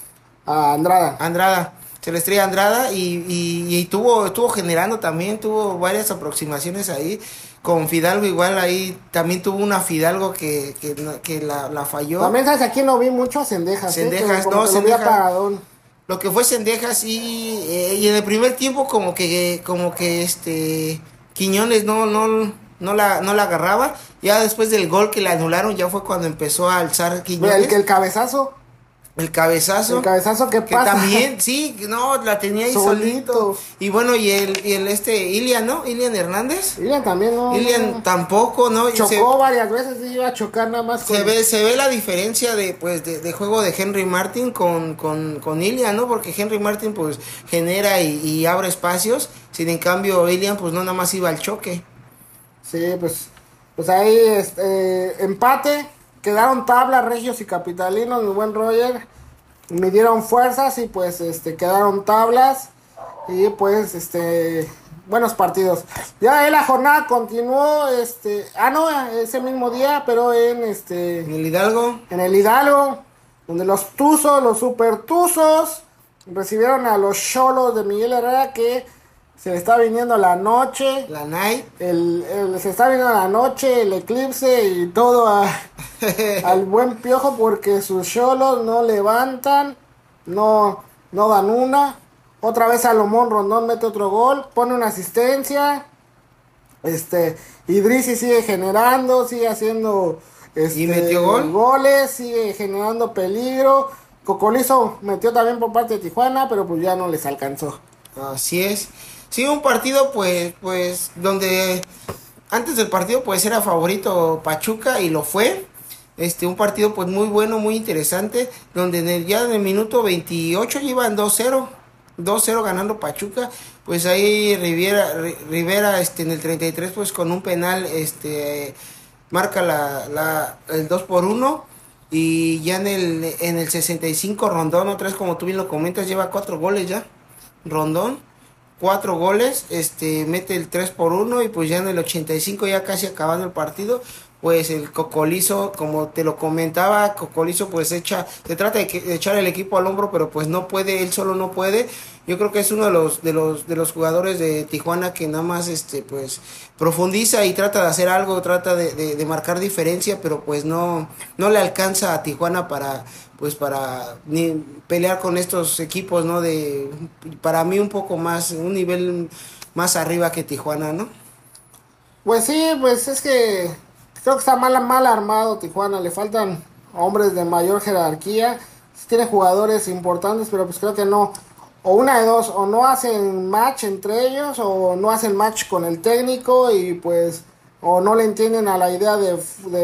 A Andrada. Andrada, se le estrella a Andrada y, y, y tuvo, estuvo generando también, tuvo varias aproximaciones ahí, con Fidalgo igual ahí, también tuvo una Fidalgo que, que, no- que la, la falló. También sabes aquí no vi mucho a Cendejas. ¿eh? Cendejas, Como no, que lo vi Cendejas. apagadón. Lo que fue Cendejas y, eh, y en el primer tiempo como que, como que este, Quiñones no, no, no la, no la agarraba, ya después del gol que le anularon ya fue cuando empezó a alzar Mira, Quiñones, el que el cabezazo, el cabezazo. el cabezazo que Que pasa. también, sí, no, la tenía ahí solito. Solito. Y bueno, y el, y el este, Ilian, ¿no? Ilian Hernández. Ilian también no. Ilian no. tampoco, ¿no? Y Chocó se, varias veces y iba a chocar nada más. se con- ve, se ve la diferencia de, pues, de, de juego de Henry Martin con, con, con Ilian, ¿no? Porque Henry Martin, pues, genera y, y abre espacios. Sin en cambio, Ilian, pues, no nada más iba al choque. Sí, pues, pues ahí este, empate, quedaron tablas Regios y Capitalinos, mi buen Roger, midieron fuerzas y pues este quedaron tablas y pues este buenos partidos. Ya ahí la jornada continuó, este, ah no, ese mismo día, pero en este En el Hidalgo, en el Hidalgo, donde los Tuzos, los Super Tuzos recibieron a los Cholos de Miguel Herrera que se le está viniendo la noche. la Night. El, el- se está viendo la noche, el eclipse y todo a- al buen Piojo porque sus cholos no levantan, no, no dan una. Otra vez Salomón Rondón mete otro gol, pone una asistencia. Este, Idrisi sigue generando, sigue haciendo este, ¿Y metió gol? goles, sigue generando peligro. Cocolizo metió también por parte de Tijuana, pero pues ya no les alcanzó. Así es. Sí, un partido pues pues donde antes del partido pues era favorito Pachuca y lo fue. Este un partido pues muy bueno, muy interesante, donde en el, ya en el minuto veintiocho iban dos cero. dos cero ganando Pachuca, pues ahí Rivera Ri- Rivera este en el treinta y tres pues con un penal este marca la, la el dos por uno. Y ya en el en el sesenta y cinco Rondón, otra vez como tú bien lo comentas, lleva cuatro goles ya. Rondón. cuatro goles, este, mete el tres por uno y pues ya en el ochenta y cinco, ya casi acabando el partido, pues el Cocolizo, como te lo comentaba, Cocolizo pues echa, se trata de, que, de echar el equipo al hombro, pero pues no puede, él solo no puede. Yo creo que es uno de los de los de los jugadores de Tijuana que nada más este pues profundiza y trata de hacer algo, trata de, de, de marcar diferencia, pero pues no no le alcanza a Tijuana para pues para ni pelear con estos equipos, ¿no? De para mí un poco más, un nivel más arriba que Tijuana, ¿no? Pues sí, pues es que creo que está mal, mal armado Tijuana, le faltan hombres de mayor jerarquía, tiene jugadores importantes, pero pues creo que no, o una de dos, o no hacen match entre ellos, o no hacen match con el técnico, y pues, o no le entienden a la idea de,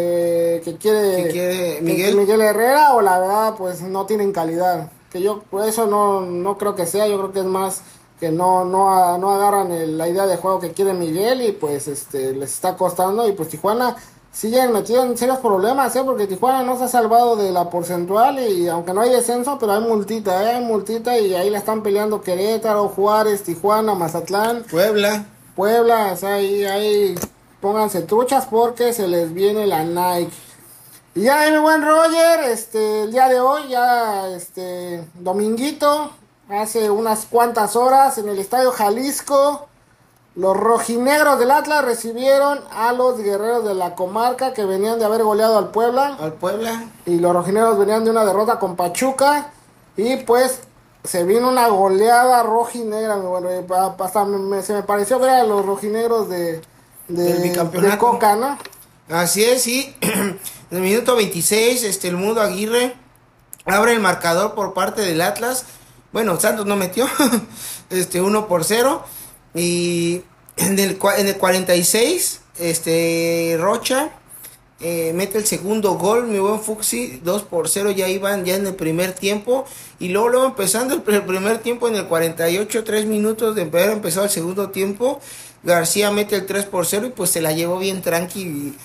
de que quiere, ¿Qué quiere Miguel? Miguel Herrera, o la verdad pues no tienen calidad, que yo por eso no, no creo que sea, yo creo que es más que no no no agarran el, la idea de juego que quiere Miguel, y pues este les está costando, y pues Tijuana siguen metidos en serios problemas, ¿eh? Porque Tijuana no se ha salvado de la porcentual, y aunque no hay descenso, pero hay multita, ¿eh? Hay multita, y ahí la están peleando Querétaro, Juárez, Tijuana, Mazatlán, Puebla. Puebla, o sea, ahí, ahí pónganse truchas porque se les viene la Nike. Y ya, mi buen Roger, este, el día de hoy, ya, este, dominguito, hace unas cuantas horas, en el Estadio Jalisco, los rojinegros del Atlas recibieron a los guerreros de la comarca, que venían de haber goleado al Puebla. Al Puebla. Y los rojinegros venían de una derrota con Pachuca. Y pues se vino una goleada rojinegra. Bueno, hasta me, me, se me pareció ver a los rojinegros de, de, de Coca, ¿no? Así es, sí. En el minuto veintiséis, este, el Mudo Aguirre abre el marcador por parte del Atlas. Bueno, Santos no metió. este, uno por cero. Y en el, en el cuarenta y seis, este, Rocha eh, mete el segundo gol, mi buen Fuxi, dos por cero, ya iban ya en el primer tiempo. Y luego, luego empezando el, el primer tiempo, en el cuarenta y ocho, tres minutos de haber empezado el segundo tiempo, García mete el tres por cero y pues se la llevó bien tranqui.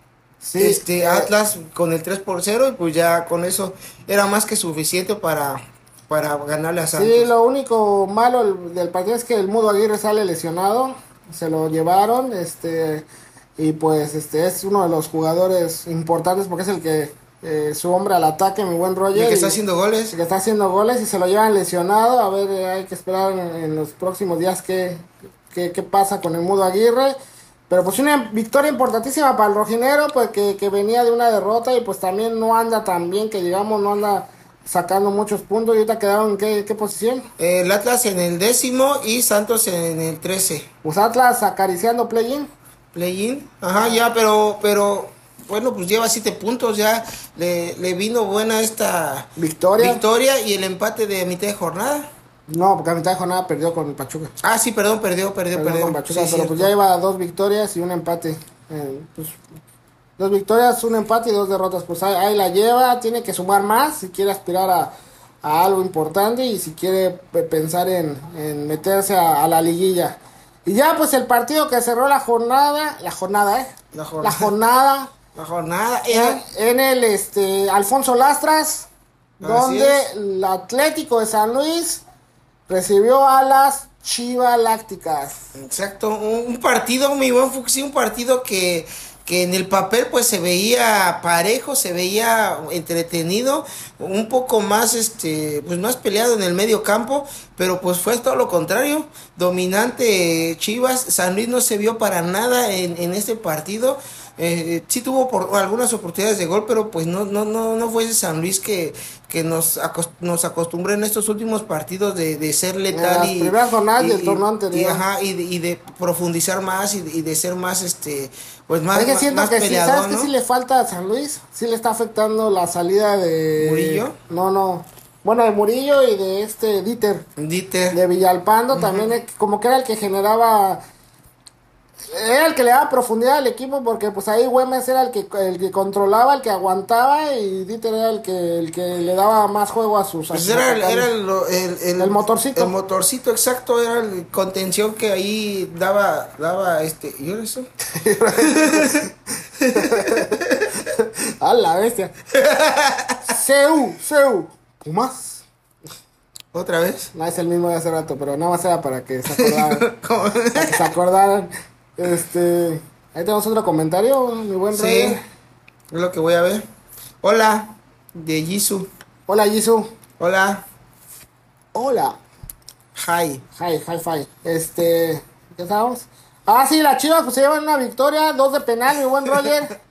Sí, este, eh, Atlas con el tres por cero, y pues ya con eso era más que suficiente para... para ganarle a Santos. Sí, lo único malo del partido es que el Mudo Aguirre sale lesionado, se lo llevaron, este, y pues este es uno de los jugadores importantes porque es el que, eh, su hombre al ataque, mi buen Roger. El que está haciendo goles. El que está haciendo goles y se lo llevan lesionado, a ver, hay que esperar en, en los próximos días qué, qué, qué pasa con el Mudo Aguirre. Pero pues una victoria importantísima para el rojinero, pues que, que venía de una derrota, y pues también no anda tan bien, que digamos, no anda sacando muchos puntos. ¿Y ahorita quedaron en qué, qué posición? El Atlas en el décimo y Santos en el trece. Pues Atlas acariciando play-in. Play-in, ajá, ya, pero, pero, bueno, pues lleva siete puntos, ya le, le vino buena esta victoria. victoria y el empate de mitad de jornada. No, porque a mitad de jornada perdió con Pachuca. Ah, sí, perdón, perdió, perdió, perdió. perdió. Con Pachuca, Sí, pero pues ya lleva dos victorias y un empate. Eh, pues, dos victorias, un empate y dos derrotas. Pues ahí, ahí la lleva, tiene que sumar más si quiere aspirar a, a algo importante, y si quiere pensar en, en meterse a, a la liguilla. Y ya pues el partido que cerró la jornada, la jornada, ¿eh? La jornada. La jornada. La jornada. En, en el este Alfonso Lastras, donde el Atlético de San Luis recibió a las Chivas Lácticas. Exacto, un, un partido, mi buen Fuxi, un partido que, que en el papel pues se veía parejo, se veía entretenido, un poco más este pues más peleado en el medio campo, pero pues fue todo lo contrario, dominante Chivas. San Luis no se vio para nada en, en este partido. Eh, sí tuvo por, algunas oportunidades de gol, pero pues no no no no fue ese San Luis que, que nos acost, nos acostumbró en estos últimos partidos de, de ser letal y, y, y, ajá, y, de, y de profundizar más y de, y de ser más este pues más, es que siento más que peleador, sí, ¿sabes ¿no? que sí le falta a San Luis? Sí le está afectando la salida de Murillo. No, no. Bueno, de Murillo y de este Dieter. Dieter. De Villalpando, uh-huh. También como que era el que generaba, era el que le daba profundidad al equipo, porque pues ahí Güemes era el que el que controlaba, el que aguantaba, y Dieter era el que el que le daba más juego a sus pues era, el, era el, el, el, el motorcito. El motorcito, exacto, era el contención que ahí daba daba este, ¿y ahora eso? A la bestia. Seu, Seu, Pumas. ¿Otra vez? No es el mismo de hace rato, pero nada más era para que se acordaran. Para que se acordaran. Este. Ahí tenemos otro comentario, mi buen Sí, Roger. es lo que voy a ver. Hola, de Jisoo. Hola, Jisoo. Hola. Hola. Hi. Hi, hi, fi. Este. ¿Qué estamos? Ah, sí, la Chivas pues se llevan una victoria, dos de penal, mi buen Roger.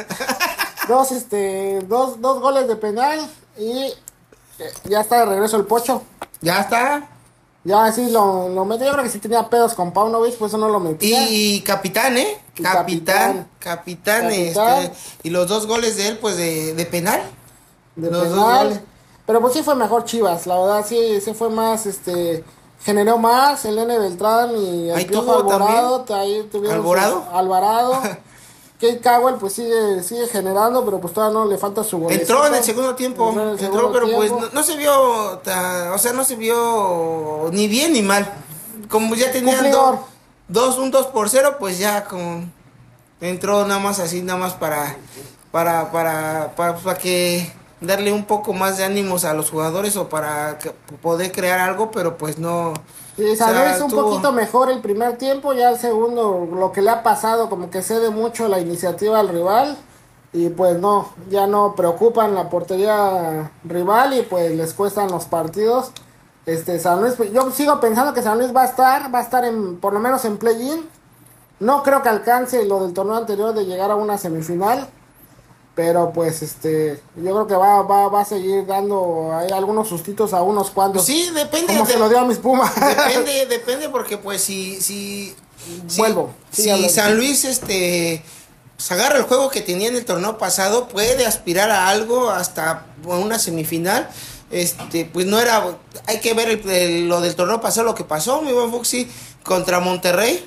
dos, este. Dos, dos goles de penal. Y. eh, ya está de regreso el Pocho. ¿Ya está? Ya sí lo, lo metió. Yo creo que sí tenía pedos con Paunovic, pues eso no lo metía. Y capitán, ¿eh? Y capitán, capitán. capitán, Capitán. este, y los dos goles de él, pues de, de penal. De los dos penal. goles. Pero pues sí fue mejor Chivas, la verdad sí, sí fue más, este, generó más el Nene Beltrán y el Ahí Piojo tuvo Alvarado, ahí tuvieron ¿Alvarado? su- Alvarado. Kate Cowell pues sigue, sigue generando, pero pues todavía no le falta su golecito. Entró en el segundo tiempo, Entró en el entró, segundo pero pues tiempo. no, no se vio, ta- o sea, no se vio ni bien ni mal. Como ya tenían Cumplidor. do- dos, un dos por cero, pues ya como entró nada más así, nada más para, para, para, para, para que darle un poco más de ánimos a los jugadores o para que- poder crear algo, pero pues no. Sí, San o sea, Luis un tuvo- poquito mejor el primer tiempo, ya el segundo, lo que le ha pasado, como que cede mucho la iniciativa al rival. Y pues no, ya no preocupan la portería rival y pues les cuestan los partidos. Este San Luis, pues, yo sigo pensando que San Luis va a estar, va a estar en, por lo menos en play-in. No creo que alcance lo del torneo anterior de llegar a una semifinal. Pero pues este, yo creo que va, va, va a seguir dando ahí algunos sustitos a unos cuantos. Sí, depende. Como de- se lo dio a mis Pumas. Depende, depende porque pues si, si, si- Vuelvo, si sí, hablando. San Luis este se agarra el juego que tenía en el torneo pasado, puede aspirar a algo hasta una semifinal. Este, pues no era, hay que ver el- el- lo del torneo pasado, lo que pasó, mi buen Fuxi, contra Monterrey.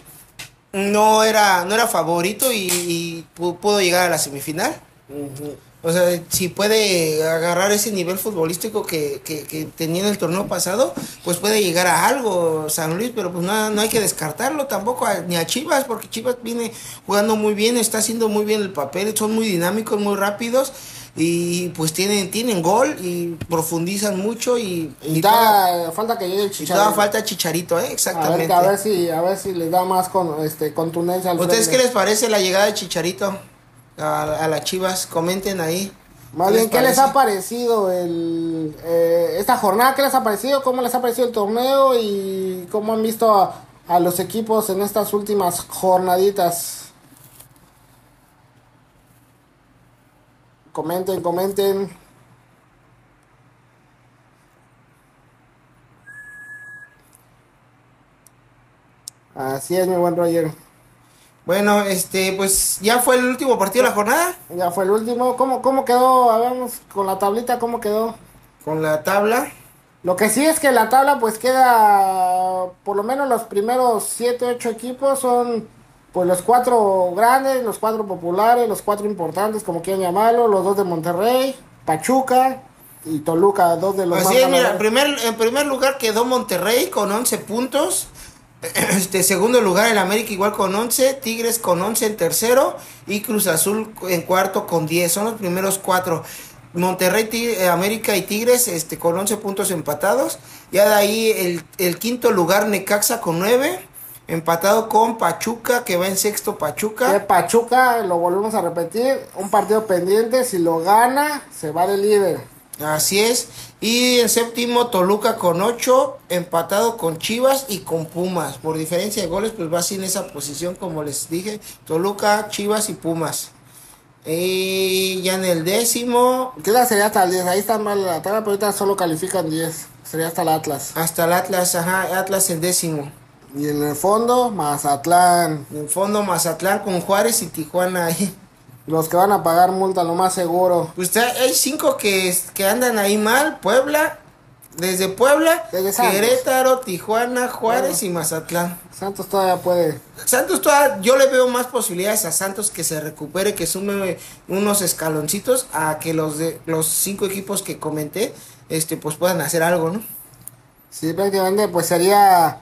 No era, no era favorito y, y pu- pudo llegar a la semifinal. O sea, si puede agarrar ese nivel futbolístico que, que, que tenía en el torneo pasado, pues puede llegar a algo San Luis, pero pues no, no hay que descartarlo tampoco a- ni a Chivas, porque Chivas viene jugando muy bien, está haciendo muy bien el papel, son muy dinámicos, muy rápidos y pues tienen, tienen gol y profundizan mucho y, Y y toda- da, falta que llegue el y Chicharito. toda falta Chicharito, ¿eh? A ver, Exactamente. que a ver si, a ver si les da más con este contundencia al ¿Ustedes qué frente. les parece la llegada de Chicharito a, a las Chivas? Comenten ahí. Más bien, ¿qué les ha parecido el eh, esta jornada? ¿Qué les ha parecido? ¿Cómo les ha parecido el torneo? ¿Y cómo han visto a, a los equipos en estas últimas jornaditas? Comenten, comenten. Así es, mi buen Roger. Bueno, este, pues ya fue el último partido de la jornada Ya fue el último. ¿Cómo, cómo quedó? Hagamos con la tablita, ¿cómo quedó? con la tabla. Lo que sí es que la tabla pues queda, por lo menos los primeros siete ocho equipos son pues los cuatro grandes, los cuatro populares, los cuatro importantes, como quieran llamarlo, los dos de Monterrey, Pachuca y Toluca, dos de los Así más es, mira, ganadores. primer, en primer lugar quedó Monterrey con once puntos. Este, segundo lugar el América igual con once, Tigres con once en tercero y Cruz Azul en cuarto con diez. Son los primeros cuatro. Monterrey, Tig- eh, América y Tigres este, con once puntos empatados. Ya de ahí el, el quinto lugar Necaxa con nueve, empatado con Pachuca, que va en sexto Que Pachuca. Pachuca, lo volvemos a repetir, un partido pendiente, si lo gana, se va de líder. Así es. Y en séptimo Toluca con ocho, empatado con Chivas y con Pumas. Por diferencia de goles, pues va así en esa posición, como les dije. Toluca, Chivas y Pumas. Y ya en el décimo, Queda sería hasta el diez, ahí está mal la tabla, pero ahorita solo califican diez, sería hasta el Atlas. hasta el Atlas, ajá, Atlas en décimo. Y en el fondo, Mazatlán. En el fondo Mazatlán con Juárez y Tijuana ahí. Los que van a pagar multa, lo más seguro. Pues hay hay cinco que, que andan ahí mal. Puebla, desde Puebla, Desde Santos. Querétaro, Tijuana, Juárez Bueno. y Mazatlán. Santos todavía puede. Santos, toda, yo le veo más posibilidades a Santos que se recupere, que sume unos escaloncitos a que los de los cinco equipos que comenté, este, pues puedan hacer algo, ¿no? Sí, prácticamente pues sería...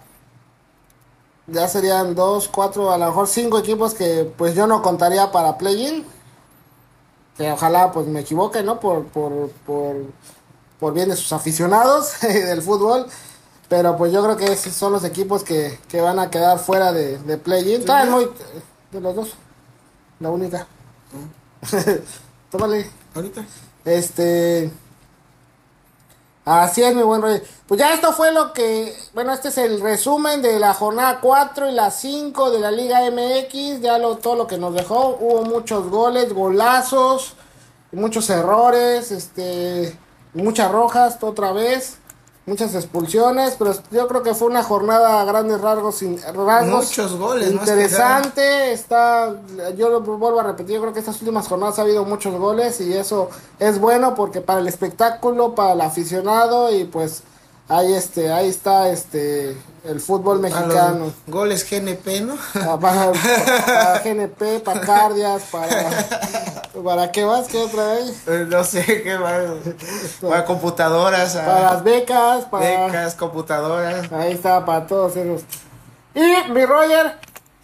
Ya serían dos, cuatro, a lo mejor cinco equipos que pues yo no contaría para play-in. Que ojalá pues me equivoque, ¿no? Por, por, por, por bien de sus aficionados del fútbol. Pero pues yo creo que esos son los equipos que, que van a quedar fuera de, de play-in. Sí, muy, de los dos, la única. Tómale. Ahorita. Este... Así es, mi buen Roger. Pues ya esto fue lo que... Bueno, este es el resumen de la jornada cuatro y la cinco de la Liga M X. Ya lo, todo lo que nos dejó. Hubo muchos goles, golazos, muchos errores, este, muchas rojas otra vez, muchas expulsiones. Pero yo creo que fue una jornada a grandes rasgos, rasgos muchos goles, interesante. Está, yo lo vuelvo a repetir, yo creo que estas últimas jornadas ha habido muchos goles y eso es bueno porque para el espectáculo, para el aficionado y pues ahí este, ahí está este el fútbol mexicano. Goles G N P, ¿no? Para, para, para G N P, para Cardias, para ¿para qué más? ¿Qué otra vez? No sé qué más. Para computadoras, para a, las becas, para becas, computadoras. Ahí está para todos esos. Y mi Roger,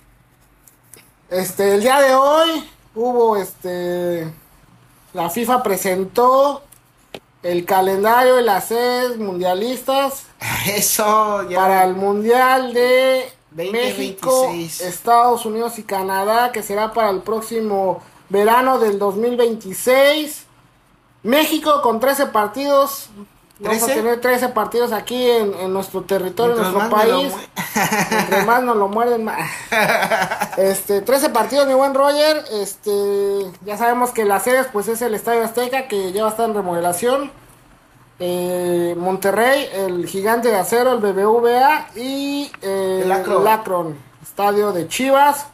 este el día de hoy hubo este la FIFA presentó el calendario de las sedes mundialistas. Eso, ya. Para el mundial de veinte México, veintiséis. Estados Unidos y Canadá, que será para el próximo verano del dos mil veintiséis. México con trece partidos. Vamos ¿trece? A tener trece partidos aquí en, en nuestro territorio, en nuestro país. Entre más nos lo muerden más. Este, trece partidos, mi buen Roger. Este, ya sabemos que las sedes pues es el Estadio Azteca, que ya va a estar en remodelación. Eh, Monterrey, el Gigante de Acero, el B B V A y eh, el Akron, estadio de Chivas.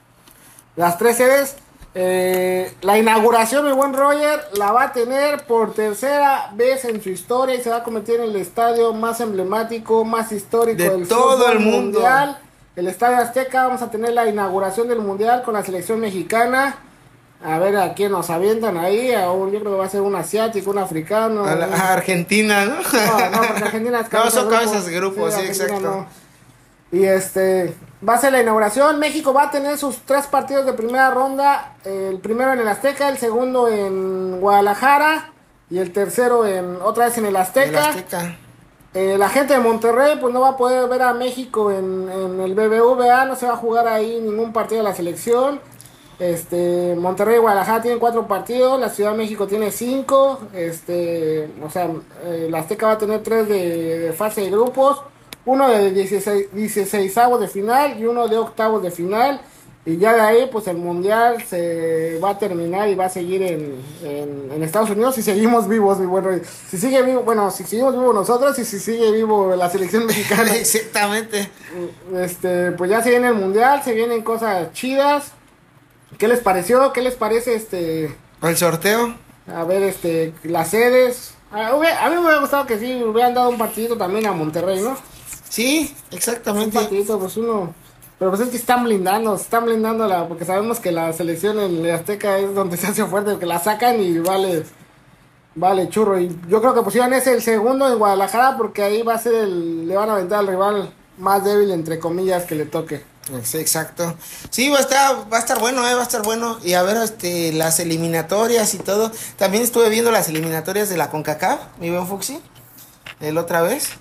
Las tres sedes. Eh, la inauguración, mi buen Roger, la va a tener por tercera vez en su historia y se va a convertir en el estadio más emblemático, más histórico de del todo el mundo. Mundial. El Estadio Azteca, vamos a tener la inauguración del Mundial con la selección mexicana. A ver a quién nos avientan ahí. A un, yo creo que va a ser un asiático, un africano. A, la, a Argentina, ¿no? No, no, porque Argentina es cabeza no, son cabezas de grupo, sí, sí exacto. No. Y este, va a ser la inauguración. México va a tener sus tres partidos de primera ronda. El primero en el Azteca, el segundo en Guadalajara y el tercero en otra vez en el Azteca. El Azteca. Eh, la gente de Monterrey pues no va a poder ver a México en, en el B B V A, no se va a jugar ahí ningún partido de la selección. Este, Monterrey y Guadalajara tienen cuatro partidos, la Ciudad de México tiene cinco. Este, o sea, eh, la Azteca va a tener tres de, de fase de grupos. Uno de dieciséis avos de final y uno de octavos de final. Y ya de ahí, pues el mundial se va a terminar y va a seguir en, en, en Estados Unidos si seguimos vivos, mi bueno. Si sigue vivo, bueno, si seguimos vivos nosotros y si sigue vivo la selección mexicana. Exactamente. Este, pues ya se viene el mundial, se vienen cosas chidas. ¿Qué les pareció? ¿Qué les parece este? ¿El sorteo? A ver, este, las sedes. A, a mí me hubiera gustado que sí hubieran dado un partidito también a Monterrey, ¿no? Sí, exactamente. Un partidito, pues uno. Pero pues es que están blindando, están blindando la, porque sabemos que la selección en el Azteca es donde se hace fuerte, que la sacan y vale, vale churro. Y yo creo que pusieron ese el segundo en Guadalajara porque ahí va a ser el, le van a aventar al rival más débil entre comillas que le toque. Sí, exacto. Sí, va a estar, va a estar bueno, eh, va a estar bueno. Y a ver, este, las eliminatorias y todo. También estuve viendo las eliminatorias de la CONCACAF, mi buen Fuxi, el otra vez.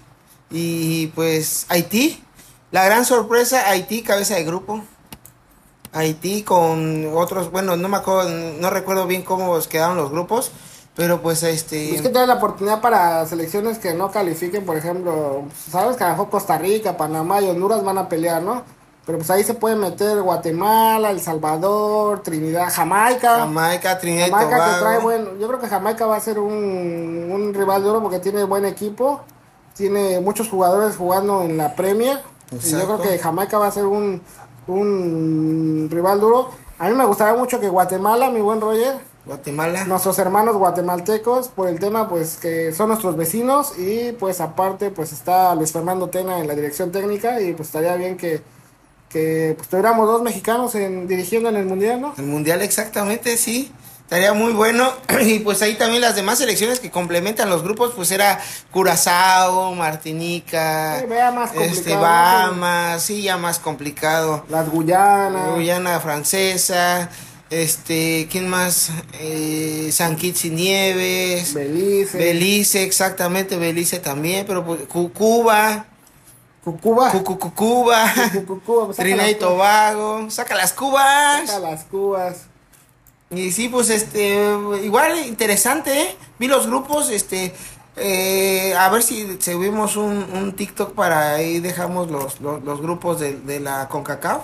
Y pues Haití, la gran sorpresa, Haití, cabeza de grupo. Haití con otros, bueno, no me acuerdo, no recuerdo bien cómo quedaron los grupos, pero pues este... Es que te da la oportunidad para selecciones que no califiquen, por ejemplo, sabes que a lo mejor Costa Rica, Panamá y Honduras van a pelear, ¿no? Pero pues ahí se puede meter Guatemala, El Salvador, Trinidad, Jamaica. Jamaica, Trinidad y Jamaica Tobago. que trae buen, yo creo que Jamaica va a ser un, un rival duro porque tiene buen equipo. Tiene muchos jugadores jugando en la Premier. Exacto. Y yo creo que Jamaica va a ser un, un rival duro. A mí me gustaría mucho que Guatemala, mi buen Roger. Guatemala. Nuestros hermanos guatemaltecos, por el tema pues que son nuestros vecinos. Y pues aparte pues está Luis Fernando Tena en la dirección técnica. Y pues estaría bien que, que pues tuviéramos dos mexicanos en, dirigiendo en el Mundial, ¿no? El Mundial exactamente, sí. Estaría muy bueno. Y pues ahí también las demás selecciones que complementan los grupos, pues era Curazao, Martinica, sí, más este, Bahamas, sí, ya más complicado. Las Guyanas. Guyana francesa. Este, ¿quién más? Eh, San Kitts y Nieves. Belice. Belice, exactamente, Belice también, pero pues, Cu- Cuba. Cucuba. Cu- Cu- Cu- Cuba. Cu- cu- Cuba, pues, saca Trinidad y las cubas. Tobago. Saca las cubas. Saca las cubas. Y sí, pues este, igual interesante, ¿eh? Vi los grupos, este, eh, a ver si subimos un, un TikTok para ahí dejamos los, los, los grupos de, de la CONCACAF.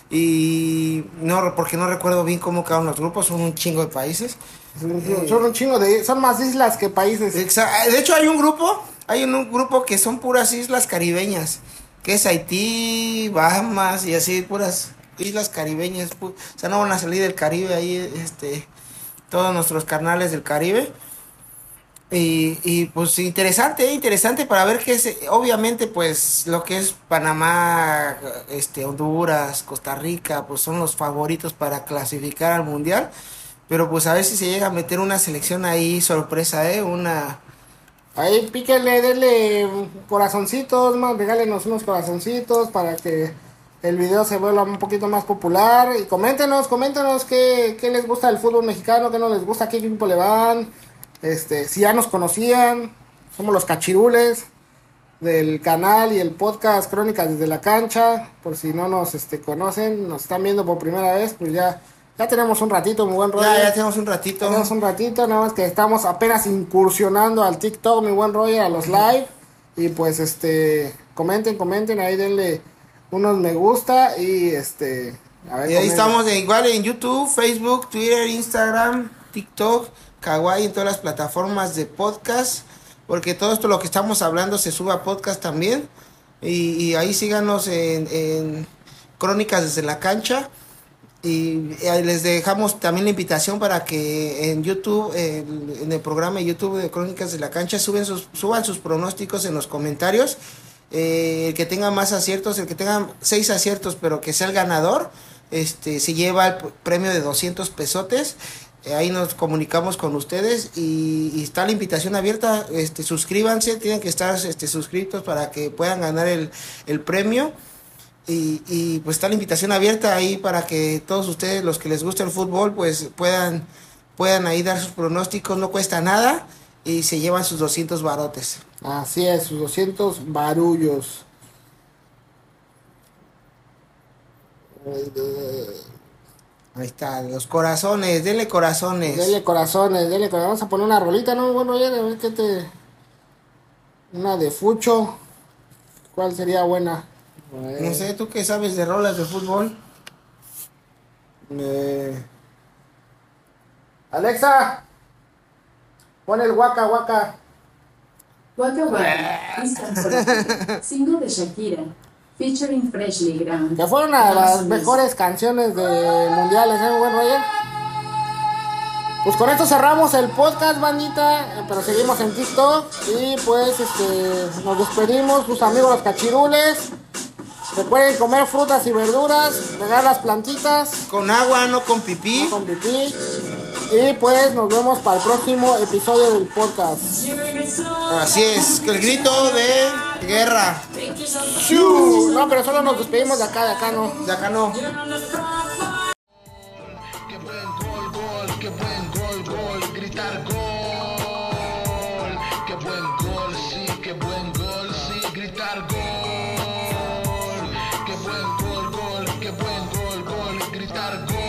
Y no, porque no recuerdo bien cómo quedaron los grupos, son un chingo de países. Son, son un chingo de... Son más islas que países. Exa- De hecho hay un grupo, hay un, un grupo que son puras islas caribeñas, que es Haití, Bahamas y así, puras islas caribeñas, pu- o sea, no van a salir del Caribe ahí, este, todos nuestros carnales del Caribe. Y, y pues interesante, eh, interesante para ver que es, obviamente pues lo que es Panamá, este, Honduras, Costa Rica, pues son los favoritos para clasificar al mundial, pero pues a ver si se llega a meter una selección ahí sorpresa, eh, una... Ahí píquenle, denle corazoncitos, más, regálenos unos corazoncitos para que el video se vuelva un poquito más popular. Y coméntenos, coméntenos qué, qué les gusta del fútbol mexicano, qué no les gusta, qué equipo le van. Este, si ya nos conocían, somos los cachirules del canal y el podcast Crónicas desde la Cancha. Por si no nos este, conocen, nos están viendo por primera vez, pues ya, ya tenemos un ratito, muy buen rollo. Ya, ya tenemos un ratito. Tenemos un ratito, nada más que estamos apenas incursionando al TikTok, mi buen rollo, a los live. Y pues este, comenten, comenten, ahí denle unos me gusta y este... A ver, Y ahí comenten. estamos de, igual en YouTube, Facebook, Twitter, Instagram, TikTok, Kawaii, en todas las plataformas de podcast, porque todo esto lo que estamos hablando se sube a podcast también. Y, y ahí síganos en, en Crónicas desde la Cancha. Y eh, les dejamos también la invitación para que en YouTube, en, en el programa de YouTube de Crónicas de la Cancha, suben sus, suban sus pronósticos en los comentarios. Eh, el que tenga más aciertos, el que tenga seis aciertos, pero que sea el ganador, este, se lleva el p- premio de doscientos pesotes. Eh, ahí nos comunicamos con ustedes y, y está la invitación abierta. Este, suscríbanse, tienen que estar este, suscritos para que puedan ganar el, el premio. Y, y pues está la invitación abierta ahí para que todos ustedes, los que les gusta el fútbol, pues puedan, puedan ahí dar sus pronósticos, no cuesta nada y se llevan sus doscientos barotes. Así es, sus doscientos barullos. Ahí está, los corazones, denle corazones. Dele corazones, dele corazones. Vamos a poner una rolita, ¿no? Bueno, oye, a ver qué te... Una de Fucho. ¿Cuál sería buena? A ver. No sé, ¿tú qué sabes de rolas de fútbol? Eh, Alexa, pon el Waka Waka. Waka Waka, Instant Corazón, single de Shakira, featuring Freshly Ground. Que fue una de las Más mejores canciones de mundiales, ¿eh, buen Roger? Pues con esto cerramos el podcast, bandita, eh, pero seguimos en TikTok y pues este nos despedimos, sus amigos los cachirules. Recuerden comer frutas y verduras, regar las plantitas, Con agua, no con pipí. no con pipí. Y pues nos vemos para el próximo episodio del podcast. Así es, que el grito de guerra. ¡Shiu! No, pero solo nos despedimos de acá, de acá no. De acá no. Qué buen gol, gol, qué buen gol, gol, gritar gol. Qué buen gol, sí, qué buen gol, sí, gritar gol. Qué buen gol, gol, qué buen gol, gol, gritar gol.